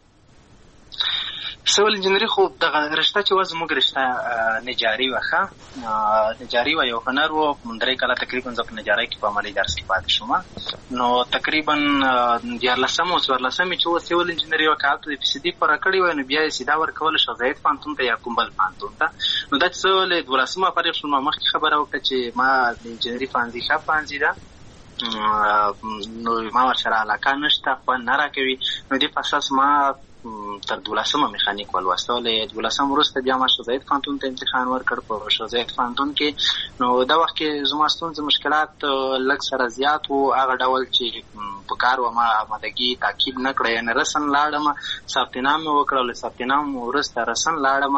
سیول انجینری خو دغه رشته چې وز موږ رشته نجاری وخه نجاری و یو هنر و درې کاله تقریبا ځکه نجاری کې په عملي درس کې پاتې شوم نو تقریبا دیارلسم او څوارلسم چې و سیول انجینری وکړه د پی سي ډي پر کړی و نو بیا یې سیدا ورکول شو زید پانتون ته یا کومبل پانتون ته نو دا څه ولې دولسمه فارغ شوم مخکې خبره وکړه چې ما د انجینری فانزي ښه فانزي ده نو ما ورسره علاقه نشته خو نه راکوي نو دې په اساس ما تر دولسمه میخانیک ولوستل دولسم وروسته بیا ما شوزاید فانتون ته امتحان ورکړ په شوزاید فانتون کې نو دا وخت کې زما ستونزې مشکلات لږ سره زیات وو هغه ډول چې په کار و ما آمادګي تعقیب نه کړی یعنې رسن لاړم ثبت نام مې وکړ له ثبت نام وروسته رسن لاړم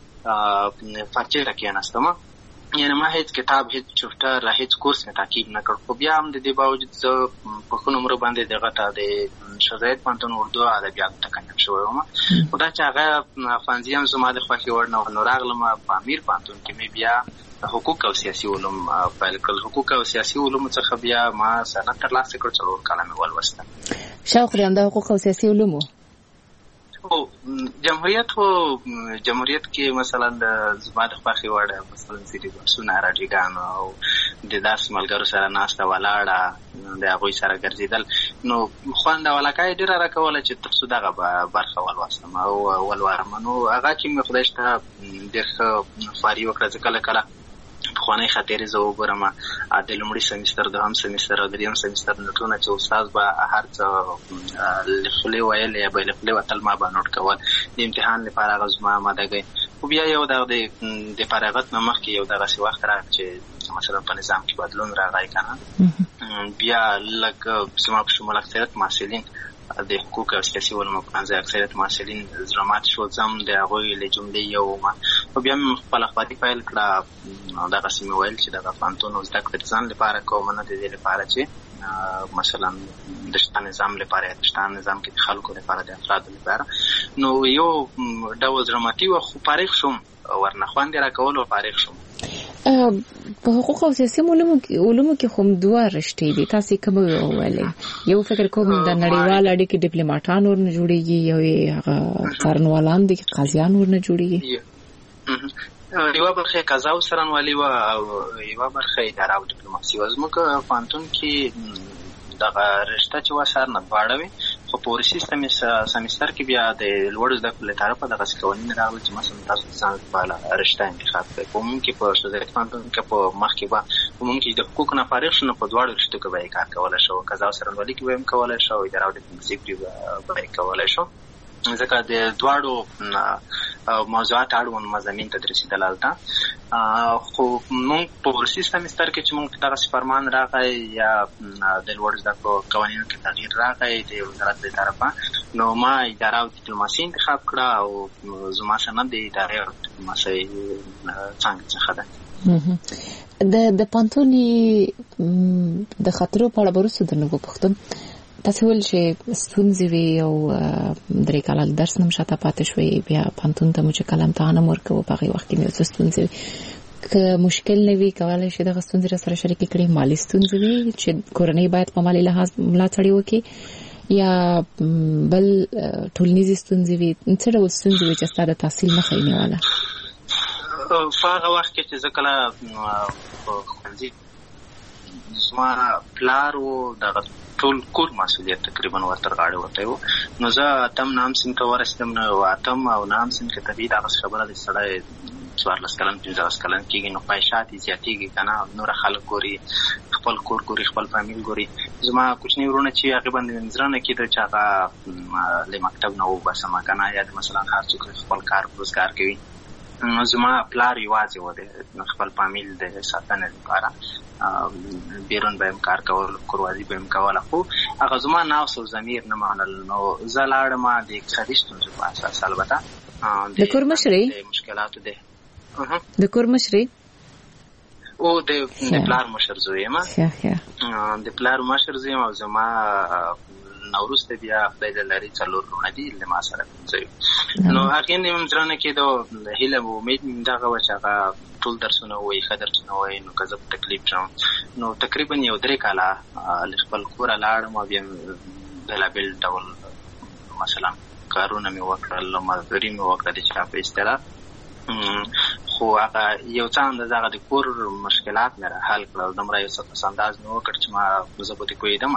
فرچې ته کېناستم یعنی ما هیڅ کتاب هیڅ چپټر هیڅ کورس نه تعقیب نه کړ خو بیا هم د دې باوجود زه په ښه نمرو باندې دغه ته د شوزاید پوهنتون اردو ادبیاتو ته کنیکټ شوی وم خو دا چې هغه فانزي هم زما د خوښې وړ نه و نو راغلم په امیر پوهنتون کې مې بیا حقوق او سیاسي علوم پیل کړل حقوق او سیاسي علوم څخه بیا ما سند ترلاسه کړ څلور کاله مې ولوسته شوق لرم د حقوق او سیاسي علومو او جمهوریت و جمهوریت کې مثلا د زما د خوښې وړ مثلا سری بحثونه راډیوګان او د داسې ملګرو سره ناسته ولاړه د هغوی سره ګرځېدل نو خوند او علاقه یې ډېره راکوله چې تر څو دغه برخه ولوستم او ولوارم نو هغه کې مې خدای شته ډېر ښه خواري وکړه چې کله کله پخوانۍ خاطرې زه وګورم د لومړي سمیستر دوهم سمیستر او درېیم سمیستر نوټونه چې استاد به هر څه له خولې ویل یا به له خولې وتل ما به نوټ کول د امتحان لپاره هغه زما آمادګۍ خو بیا یو دغه د فارغت نه مخکې یو دغسې وخت راغی چې مثلا په نظام کې بدلون راغی که نه بیا لږ زما په شمول اکثریت محصلین د حقوق او سیاسي علومو پوهنځي اکثریت محصلین زړه مات شو زم د هغوی له جملې یو وم خو بیا مې خپله خواري پیل کړه دغسې مې ویل چې دغه پوهنتون زده کړې د ځان لپاره کوم نه د دې لپاره چې مثلا د شته نظام لپاره یا د شته نظام کې د خلکو لپاره د افرادو لپاره نو یو ډول زړه ماتي وه خو فارغ شوم ورنه خوند یې راکول او فارغ شوم په حقوق او سیاسي علومو کې خو دوه رشتې دي تاسې کوم ویلې یو فکر کوم د نړیوال اړیکې ډیپلوماټان ورنه جوړیږي یو هغه څارنوالان دي قاضیان ورنه جوړیږي یوه برخه قضا او څارنوالي وه او یوه برخه اداره او ډیپلوماسي وه زموږ پوهنتون کې دغه رشته چې وه سر نه دواړه وې خو په وروستي سمیستر کې بیا د لوړو زده کړو له طرفه دغسې قوانین راغلل چې مثلا تاسو د ځان لپاره رشته انتخاب کړئ په عموم کې په شوزاید پوهنتون کې په مخکې به په عموم کې د حقوقو نه فارغ شو نو په دواړو رشتو کې به یې کار کولی شو قضا او څارنوالي کې به یې کولی شو اداره او ډیپلوماسي کې به یې کولی شو ځکه د دواړو موضوعات اړوند مضامین تدریسېدل هلته خو مونږ په وروستي سمیستر کې چې مونږ ته دغسې فرمان راغی یا د لوړو زده کړو قوانینو کې تغییر راغی د وزارت له طرفه نو ما اداره او ډیپلوماسي انتخاب کړه او زما سند د ادارې او ډیپلوماسۍ څانګې څخه ده د د پوهنتون د خطرو په اړه به وروسته درنه وپوښتم تاسو ویل چې ستونزې وي او درې کاله درس نه شاته پاتې شوی بیا پوهنتون ته مو چې کله امتحان هم ورکوو په هغې وخت کې مې څه ستونزې وي که مشکل نه وي کولی شي دغه ستونزې را سره شریکې کړي مالي ستونزې وي چې کورنۍ باید په مالي لحاظ ملاتړ وکړي یا بل ټولنیزې ستونزې وي څه ډول ستونزې وي چې ستا د تحصیل مخه یې نیوله په هغه وخت کې چې زه کله په ښوونځي زما پلار و دغه ټول کور مسؤلیت تقریبا ورته غاړه ورته و نو زه اتم نام سین ته ورسېدم نو اتم او نام سین کې طبیعي دغسې خبره د سړی څوارلس کلن پنځلس کلن کېږي نو خواهشات یې زیاتېږي که نه نوره خلک ګوري خپل کور ګوري خپل فامیل ګوري زما کوچني وروڼه چې هغې باندې مې زړه نه کېده چې هغه له مکتب نه وباسم که نه یا مثلا هر څوک خپل کار روزګار کوي نو زما پلار یوازې و د خپل فامیل د ساتنې لپاره بیرون به یم کار کول کوروازي به یم کوله خو هغه زما نفس او ضمیر نه منل نو زه لاړم د اقتصادي ستونزو په اساس البته د کور مشرۍ د مشکلاتو د د کور مشرۍ او د پلار مشر زوی یم د پلار مشر زوی یم او زما نه وروسته بیا خدای دې لري څلور وروڼه دي له ما سره پنځه نو هغې نه هم زړه نه کېده هیله مو امید مې دغه وه چې هغه ټول درسونه ووایي ښه درسونه ووایي نو که زه په تکلیف شم نو تقریبا یو درې کاله له خپل کوره لاړم او بیا بېلابېل ډول مثلا کارونه مې وکړل مزدوري مې وکړه د چا په اصطلاح خو هغه یو څه اندازه هغه د کور مشکلات مې را حل کړل دومره یو څه پس انداز مې وکړ چې ما زه پکې پوهېدم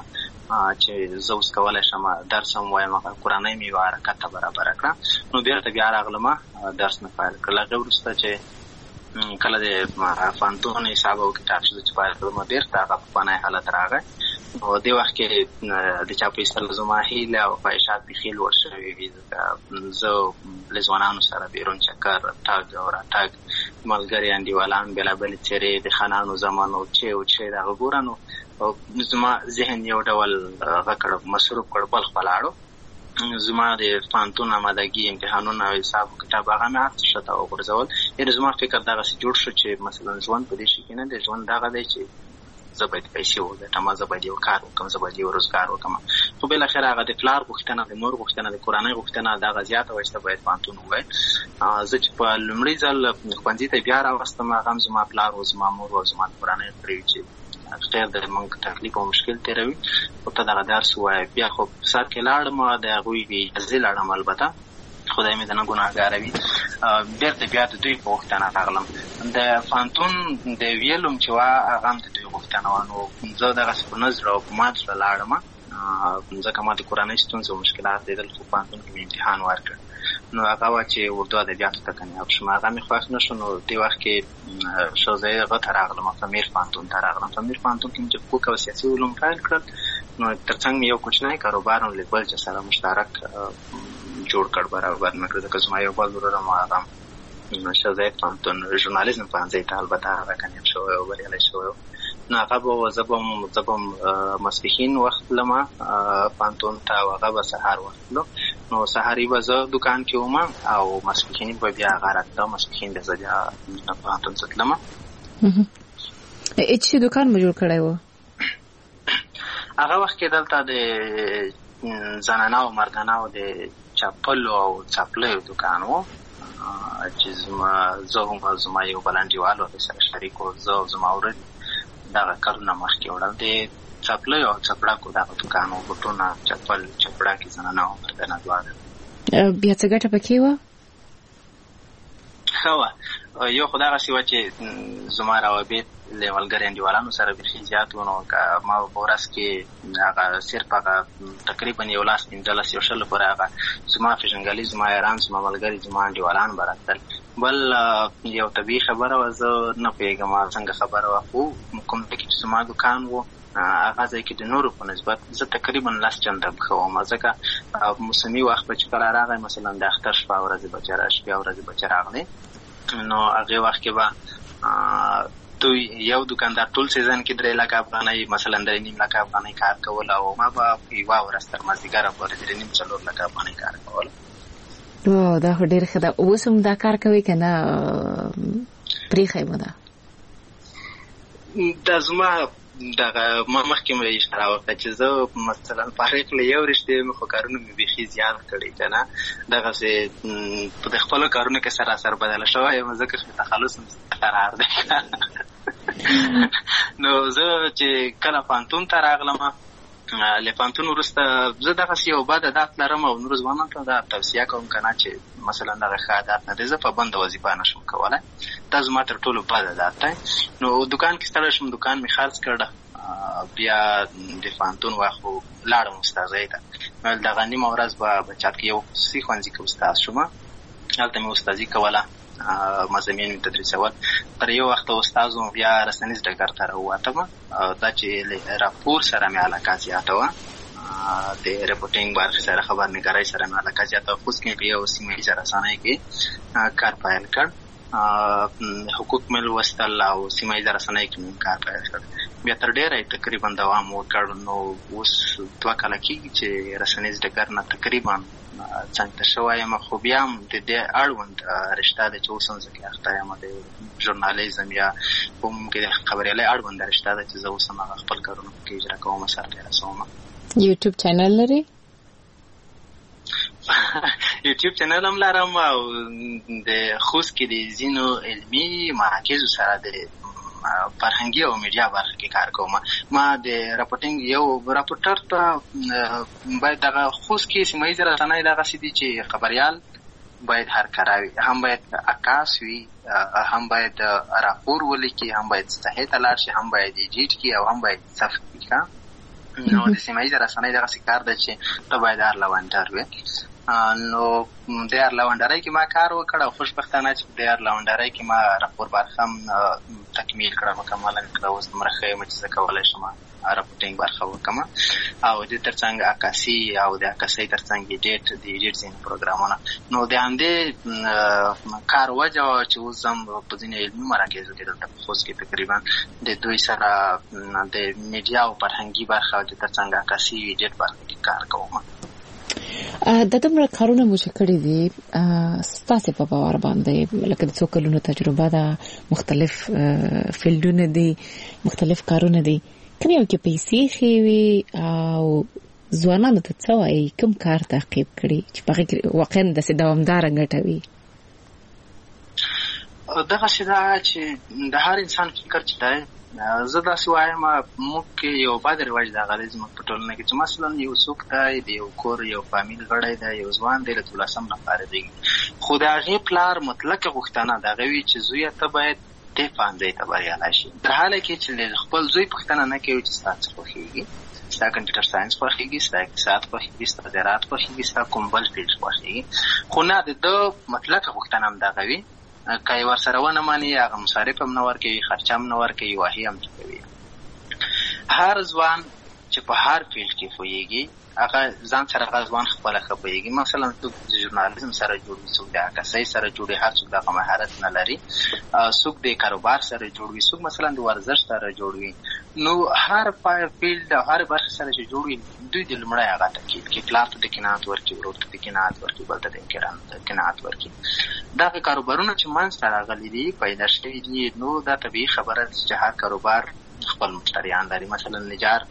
چې زه اوس کولی شم درس هم وایم هغه کورنۍ مې یوه حرکته برابره کړه نو بیرته بیا راغلم درس مې پیل کړل هغې وروسته چې کله د پوهنتون حساب او کتاب چې زه چې پیل کړم بیرته هغه پخوانی حالت راغی نو دې وخت کې د چا په اصطلاح زما هیله او خواهشات بیخي لوړ شوي وي ځکه زه له ځوانانو سره بیرون چکر تګ او راتګ ملګري انډیوالان بېلابېلې څېرې د خانانو زمانو چې او چې د هغه ګوره نو زما ذهن یو ډول هغه کړ مصروف کړ بل خپل اړو زما د پوهنتون آمادګي امتحانونه او حساب کتاب هغه مې هر څه شاته وغورځول یعنې زما فکر دغسې جوړ شو چې مثلا ژوند په دې شي کې نه دی ژوند دغه دی چې زه باید پیسې وګټم زه باید یو کار وکړم زه باید یو روزګار وکړم خو بالاخره هغه د پلار غوښتنه د مور غوښتنه د کورنۍ غوښتنه دغه زیاته وه چې ته باید پوهنتون ووایې زه چې په لومړي ځل ښوونځي ته بیا راوستم هغه هم زما پلار و زما مور و زما د کورنۍ کړی وي چې خیر د موږ تکلیف او مشکل تېروي خو ته دغه درس ووایه بیا خو په سر کې لاړم د هغوی د اجازې لاړم البته خدای مې د نه ګناهګاره وي بېرته بیا د دوی په غوښتنه راغلم د پوهنتون د ویلم چې وه هغه هم د دوی غوښتنه وه نو زه دغسې په نه زړه او په مات زړه لاړم ځکه ما د کورنۍ ستونزې او مشکلات لیدل خو پوهنتون کې مې امتحان ورکړ نو هغه وه چې اردو ادبیاتو ته کامیاب شوم هغه مې خوښ نه شو نو دې وخت کې ښوونځی هغه ته راغلم فمیر پوهنتون ته راغلم فمیر پوهنتون کې مې چې حقوق او سیاسي علوم پیل کړل نو تر څنګ مې یو کوچنی کاروبار هم له بل چا سره مشترک جوړ کړ برابر مې کړ ځکه زما یو بل ورور هم هغه ښوونځی پوهنتون ژورنالیزم پوهنځی ته البته هغه کامیاب شوی او بریالی شوی نو هغه به زه به هم زه به هم ماسپښین وخت تلم پوهنتون ته او هغه به سهار وخت تلو نو سهاري به زه دوکان کې وم او ماسپښین به بیا هغه راتله ماسپښین به زه بیا پوهنتون ته تلم څه دوکان مو جوړ کړی و هغه وخت کې دلته د زنانه او مردانه او د چپلو او څپلیو دوکان و چې زما زه هم زما یو بل انډیوال و سره شریک و زه او زما ورور دغه کارونه مخکې وړل د څپلیو او څپړاکو دغه دوکان و بوټونه چپل چپړاکې زنانه او مردانه دواړه بیا څه ګټه پکې وه ښه وه یو خو دغسې وه چې زما روابط له ملګري انډیوالانو سره بیخي زیات و نو ما په ورځ کې هغه صرف هغه تقریبا یو لاس پنځلس یو شل پورې هغه زما پېژنګلي زما یاران زما ملګري زما انډیوالان به راتلل بل یو طبیعي خبره وه زه نه پوهېږم څنګه خبره وه خو کوم ځای کې چې زما دوکان و هغه ځای کې د نورو په نسبت زه تقریبا لس چنده ښه وم ځکه موسمي وخت به چې کله راغی مثلا د اختر شپه ورځې به چې شپې ورځې به چې راغلی نو هغې وخت کې به دوی یو دکاندار ټول سیزن کې درې لکه افغانۍ مثلا درې نیم لکه افغانۍ کار کول او ما به په یوه ورځ تر مازدیګره پورې درې نیم څلور لکه افغانۍ کار کول دا خو ډېر ښه ده اوس هم دا کار کوئ که نه پرېښی مو ده دا زما دغه ما مخکې مې اشاره وکړه چې زه مثلا فارغ له یو رشتې مې خو کارونه مې بیخي زیات کړي که نه دغسې په د خپلو کارونو کې سراسر بدله شوی یم ځکه چې تخلص مې قرار دی نو زه چې کله پوهنتون ته راغلم له پوهنتون وروسته زه دغسې یو بد عادت لرم او نورو ځوانانو ته دا توصیه کوم که نه چې مثلا دغه ښه عادت نه دی زه پابنده وظیفه نشم کولی دا زما تر ټولو بد عادت دی نو دوکان کې ستړی شم دوکان مې خرڅ کړ بیا د پوهنتون وخت لاړم استاذۍ ته ویل دغه نیمه ورځ به بچات کې یو خصوصي ښوونځي کې استاد شوم هلته مې استادي کوله مضامین مې تدریسول تر یو وخته استاد وم بیا رسنیز ډګر ته راووتم دا چې له راپور سره مې علاقه زیاته وه د ریپورټینګ برخې سره خبرنګارۍ سره مې علاقه زیاته وه خصوص کې په یو سیمه ییزه رسنۍ کې کار پیل کړ حقوق مې لوستل او سیمه ییزه رسنۍ کې مې کار پیل کړ بیا تر ډېره تقریبا دوام وکړ نو اوس دوه کاله کېږي چې رسنیز ډګر نه تقریبا څنګ ته شوی یم خو بیا هم د دې اړوند رشته ده چې اوس هم زه کې اخته یم د ژورنالیزم یا کوم کې د خبریالۍ اړوند رشته ده چې زه اوس هم هغه خپل کارونه پکې اجرا کوم سرته رسوم یوټیوب چینل لري؟ یوټیوب چینل هم لرم او د خوست کې د ځینو علمي مراکزو سره د فرهنګي او میډیا برخه کې کار کوم. ما د راپورټینګ یو راپورټر ته باید دغه خوست کې سیمه ییز رسنۍ دغه سدي چې خبريال باید هر کراوي، هم باید عکاس وي، هم باید راپور ولیکي، هم باید صحه ته لاړ شي، هم باید ایډیټ کړي او هم باید صف کړي. نو د سیمه ییز رسنۍ دغه کار دی چې ته باید هر لونډر وي. نو د هر لونډرۍ کې ما کار وکړ او خوشبختانه چې د هر لونډرۍ کې ما راپور برخه هم تکمیل کړه، مکمل کړه. اوس دومره ښه یم چې زه کولی شم راپورټینګ برخه وکړم او د ترڅنګ عکاسي او د عکاسۍ ترڅنګ ایډیټ د ایډیټ ځینې پروګرامونه. نو د همدې کار وجه وه چې اوس هم په ځینې علمي مراکزو کې دلته په خوست کې تقریبا د دوی سره د میډیا او فرهنګي برخه او د ترڅنګ عکاسي ایډیټ برخه کې کار کوم. د دومره کارونه مو چې کړي دي ستاسو په باور باندې لکه د څو کلونو تجربه ده، مختلف فیلډونه دي، مختلف کارونه دي، کوم یو کې پیسې ښې او ځوانانو ته څه وایي کوم کار تعقیب کړي چې په هغې کې واقعا داسې دوامداره ګټه وي؟ دغه شی ده چې د هر انسان فکر چې دی، زه داسې وایم موږ کې یو بد رواج دغه دی زموږ په ټولنه کې چې مثلا یو څوک دی د یو کور یو فامیل غړی دی، یو ځوان دی له دولسم نه فارغېږي، خو د هغې پلار مطلقه غوښتنه د هغه وي چې زویه ته باید دې ښوونځي ته بریالی شي، تر حاله کې چې خپل زوی پوښتنه نه کوي چې ستا څه خوښېږي، ستا کمپیوټر ساینس خوښېږي، ستا اقتصاد خوښېږي، ستا زراعت خوښېږي، ستا کوم بل فیلډ خوښېږي. خو نه، د ده مطلقه غوښتنه هم دغه وي، که یې ورسره ونه مني هغه مصارف هم نه ورکوي، خرچه هم نه ورکوي، واهي هم نه کوي. هر ځوان چې په هر فیلډ کې پوهېږي هغه ځان سره هغه ځوان خپله ښه پوهېږي. مثلا څوک د ژورنالیزم سره جوړ وي، څوک د عکاسۍ سره جوړ وي، هر څوک دغه مهارت نه لري، څوک د کاروبار سره جوړ وي، څوک مثلا د ورزش سره جوړ وي. نو هر فیلډ او هر برخه سره چې جوړ وي دوی د لومړی هغه تاکید کوي، پلار ته د قناعت ورکړي، ورور ته د قناعت ورکړي، بل ته د قناعت ورکړي. دغه کاروبارونه چې منځته راغلي دي، پیدا شوي دي، نو دا طبیعي خبره ده چې هر کاروبار خپل مشتریان لري. مثلا نجار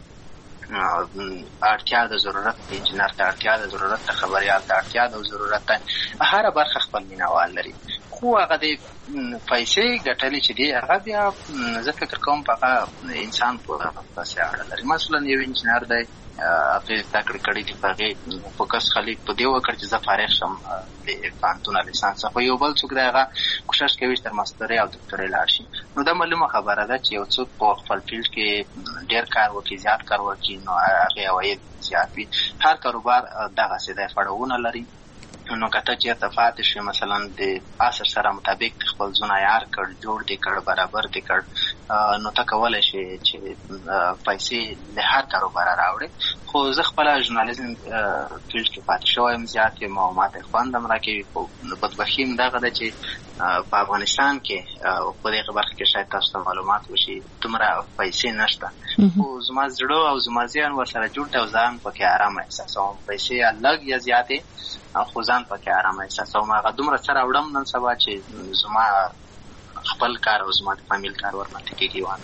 اړتیا د ضرورت د انجینر ته اړتیا د ضرورت د خبریال ته اړتیا د ضرورت ته هر برخه خپل مینوال لري. خو هغه د پیسې ګټلې چې دی هغه بیا زه فکر کوم په هغه انسان پسې اړه لري. مثلا یو انجینر دی هغې زده کړې کړي دي، په هغې فوکس خلک په دې وکړ چې زه فارغ شم د پوهنتون لیسانس، خو یو بل څوک دی هغه کوشش کوي چې تر ماسترۍ او دکتورۍ لاړ شي. نو دا معلومه خبره ده چې یو څوک په خپل فیلډ کې ډېر کار وکړي، زیات کار وکړي، نو هغې عواید زیات وي. هر کاروبار دغسې دی، پړاوونه لري. نو که ته چېرته پاتې شوې مثلا د عصر سره مطابق د خپل ځون عیار کړ، جوړ دې کړ، برابر دې کړ، نو ته کولی شې چې پیسې له هر کاروباره راوړې. خو زه خپله ژورنالیزم فیلډ کې پاتې شوی یم، زیات یم او ما ته خوند هم راکوي. خو بدبختي هم دغه ده چې په افغانستان کې په دغه برخه کې شاید تاسو ته معلومات وشي دومره پیسې نشته، خو زما زړه او زما ذهن ورسره جوړ دی او ځان پکې ارامه احساسوم. پیسې لږ یا زیاتې خو ځان پکې ارامه احساسوم. هغه دومره څه راوړم نن سبا چې زما خپل کار او زما د فامیل کار ورمنډه کېږي یوه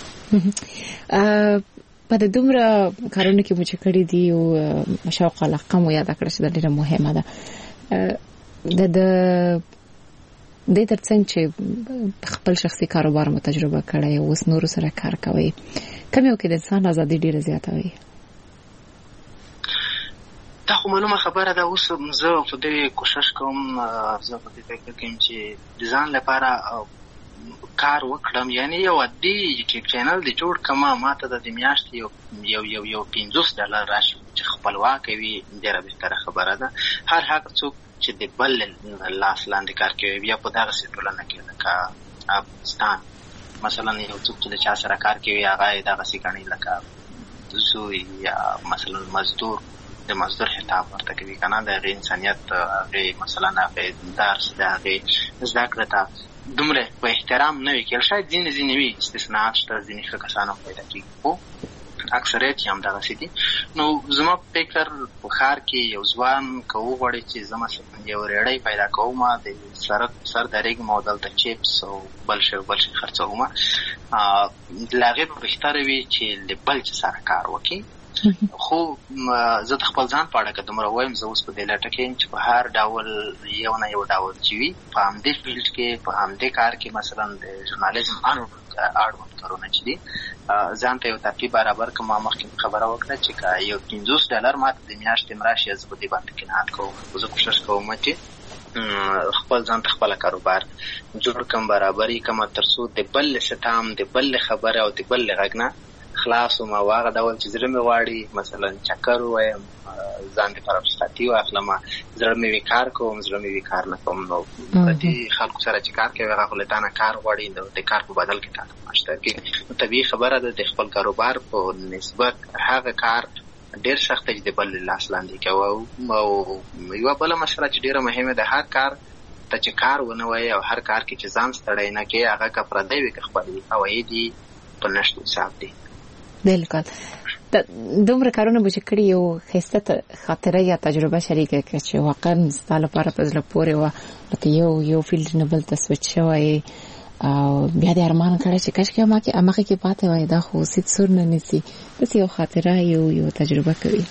اندازه. په د دومره کارونو کې مو چې کړي دي او شوق علاقه مو یاده کړه چې دا ډېره مهمه ده، د دې ترڅنګ چې خپل شخصي کاروبار مو تجربه کړی او اوس نورو سره کار کوئ، کوم یو کې د انسان ازادي ډېره زیاته وي؟ دا خو معلومه خبره ده. اوس زه په دې کوشش کوم، زه په دې فکر کوم چې د ځان لپاره کار وکړم، یعنی یو عادي یوټیوب چینل د جوړ کما ما ته د میاشتې یو یو یو یو پنځوس ډالر راشي چې خپلواک وي، ډېره بهتره خبره ده. هر هغه څوک چې د بل لاس لاندې کار کوي، بیا په دغسې ټولنه کې لکه افغانستان مثلا یو څوک چې له چا سره کار کوي هغه یې دغسې ګڼي لکه زوی یا مثلا مزدور، د مزدور خطاب ورته کوي که نه، د هغې انسانیت، هغې مثلا هغې درس، د هغې زده کړه ته دومره په احترام نه وي کېدل. شاید ځینې ځینې وي استثناءات شته، ځینې ښه کسان هم پیدا کېږي، خو اکثریت یې همدغسې دي. نو زما په فکر په ښار کې یو ځوان که وغواړي چې زه مثلا یو ریړۍ پیدا کوم، د سړک سر درېږم او دلته چیپس او بل شی بل شی خرڅوم، له هغې به بهتره وي چې له بل چا سره کار وکړي خو زه د خپل ځان په اړه که دومره وایم، زه اوس په دې لټه کې یم چې په هر ډول یو نه یو ډول چې وي په همدې فیلډ کې په همدې کار کې مثلا د ژورنالیزم اړوند کارونه چې دي ځان ته یو ترتیب برابر کړم. ما مخکې خبره وکړه چې که یو پنځوس ډالر ماته د میاشتې راشي زه په دې باندې قناعت کوم. زه کوشش کوم چې خپل ځان ته خپل کاروبار جوړ کړم، برابري کړم تر څو د بل ستام د بل خبره او د بل غږ نه خلاص وم. او هغه ډول چې زړه مې غواړي مثلا چکر ووایم، ځان دپاره رخصتي واخلم، زړه مې وي کار کوم، زړه مې وي کار نه کوم. نو دې خلکو سره چې کار کوي هغه خو له تا نه کار غواړي، د کار په بدل کې تا ته معاش درکوي. نو طبیعي خبره ده د خپل کاروبار په نسبت هغه کار ډېر سخت دی چې د بل لاس لاندې کوو. او یوه بله مسله چې ډېره مهمه ده، هر کار ته چې کار ونه وایي او هر کار کې چې ځان ستړی نه کوي هغه که پردی وي که خپل وي عواید یې په نشتو حساب دی. بالکل. دومره کارونه به چې کړي یو ښایسته خاطره یا تجربه شریکه کړه چې واقعا ستا لپاره په زړه پورې وه، لکه یو یو فیلډ نه بل ته سویچ شوی او بیا دې ارمان کړی چې کاشکې هماغې کې پاتې وای، دا خو هېڅ سور نه نیسي. داسې یو خاطره یو یو تجربه کوي.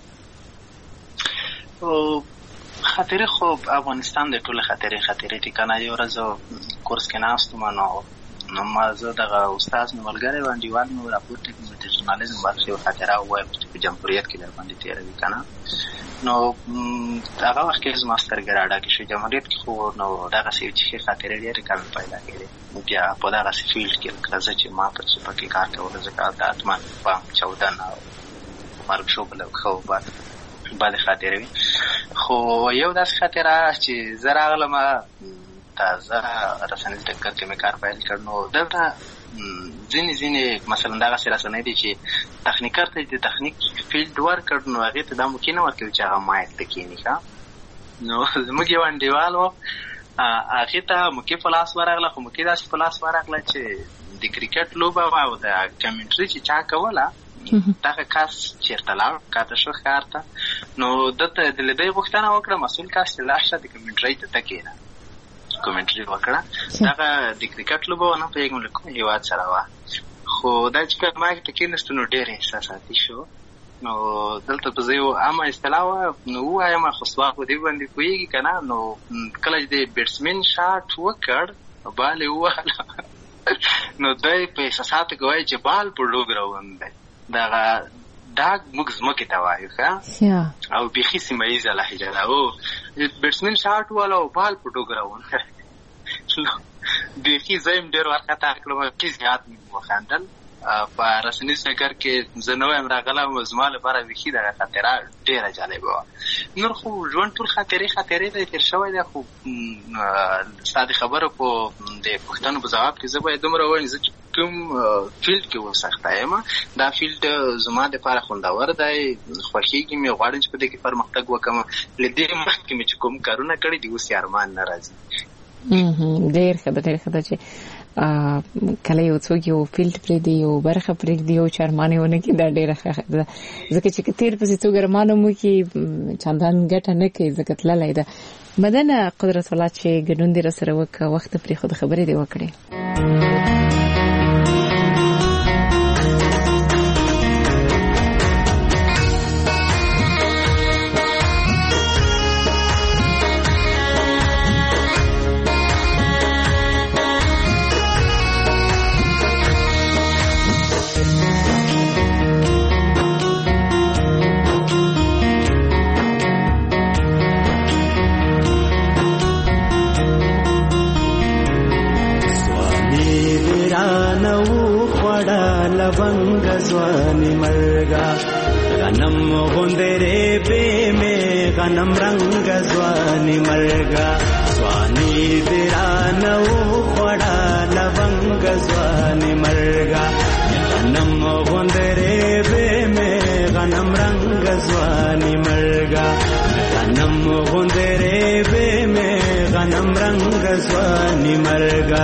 خاطرې خو افغانستان د ټولې خاطرې خاطرې دي که نه. یو ورځ کورس کې ناست وم نو نو ما زه دغه استاد مې ملګری و انډیوال مې راپورته کړم د ژورنالیزم برخې یوه خاطره ووایم چې په جمهوریت کې در باندې تېروي که نه. نو هغه وخت کې زما سترګې راډکې شوې. جمهوریت کې خو نو دغسې یو چې ښې خاطرې ډېرې کمې پیدا کړې. بیا په دغسې فیلډ کې لکه زه چې ما په چې پکې کار کوله ځکه د اتمن بام چودن او مرګ شوبل او ښه بد بدې خاطرې وي. خو یو داسې خاطره چې زه راغلم تازه رسنیز ډګر کې مې کار پیل کړ. نو دلته ځینې ځینې مثلا دغسې رسنۍ دي چې تخنیکر ته د تخنیک فیلډ ورکړ نو هغې ته دا موقع نه ورکوي چې هغه مایک ته کښېني. ښه نو زموږ یو انډیوال و هغې ته موقع په لاس ورغله، خو موقع داسې په لاس ورغله چې د کرکټ لوبه وه او د کمنټري چې چا کوله دغه کس چېرته لاړ کاته شو ښار ته. نو ده ته د لیدۍ غوښتنه وکړه مسؤل کس چې لاړ شه د کمنټرۍ ته ته کښېنه. کومنټري وکړه. دغه د کرکټ لوبه و نه پوهېږم له کوم هېواد سره وه، خو دا چې کله ما ته کېناستو نو ډېر احساساتي شو. نو دلته په زه یو عامه اصطلاح وه نو ووایم خو سوال په دې باندې پوهېږي که نه. نو کله چې د بیټسمین شاټ وکړ بال یې ووهله نو دی په احساساتو کې وایي چې بال په ډوګ روان دی. دغه داګ موږ ځمکې ته وایو ښه او بیخي سیمه ییزه لهجه ده. او بیټسمین شاټ وواله او بال په ډوګ روان دی. بیخي زه یم ډېر وارخطا کړم، بیخي زیات مې وخندل. په رسنیز ډګر کې زه نه وایم راغلم، زما لپاره بیخي دغه خاطره ډېره جالبه وه. نور خو ژوند ټول خاطرې خاطرې دی تېر شوی دی. خو ستا د خبرو په د پوښتنو په ځواب کې زه باید دومره ووایم زه چې کوم فیلډ کې وسخته یم دا فیلډ زما دپاره خوندور دی، خوښېږي مې، غواړم چې په دې کې پرمختګ وکړم. له دې مخکې مې چې کوم کارونه کړي دي اوس یې ارمان نه راځي. ډېر ښه ده ډېر ښه ده چې کله یو څوک یو فیلډ پرېږدي یو برخه پرېږدي یو چې ارمان یې ونه کړي دا ډېره ښه ده. ځکه چې که تېر پسې څوک ارمان هم وکړي چندان ګټه نه کوي ځکه تللی ده. مننه قدرت الله چې ګډون دې راسره وکړه، وخت پرېښود، خبرې دې وکړې. ځواني مرګا غنم غوندره به مې غنم رنگ ځواني مرګا ځواني درانو خړا لونګ ځواني مرګا غنم غوندره به مې غنم رنگ ځواني مرګا غنم غوندره به مې غنم رنگ ځواني مرګا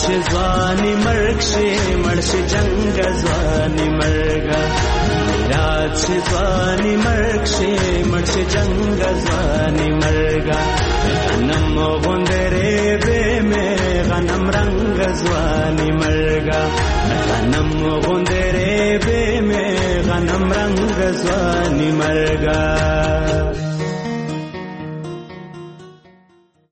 ځواني مرګ شي مړ شي جنګ ځواني مرګا میراث شي ځواني مرګ شي مړ شي جنګ ځواني مرګا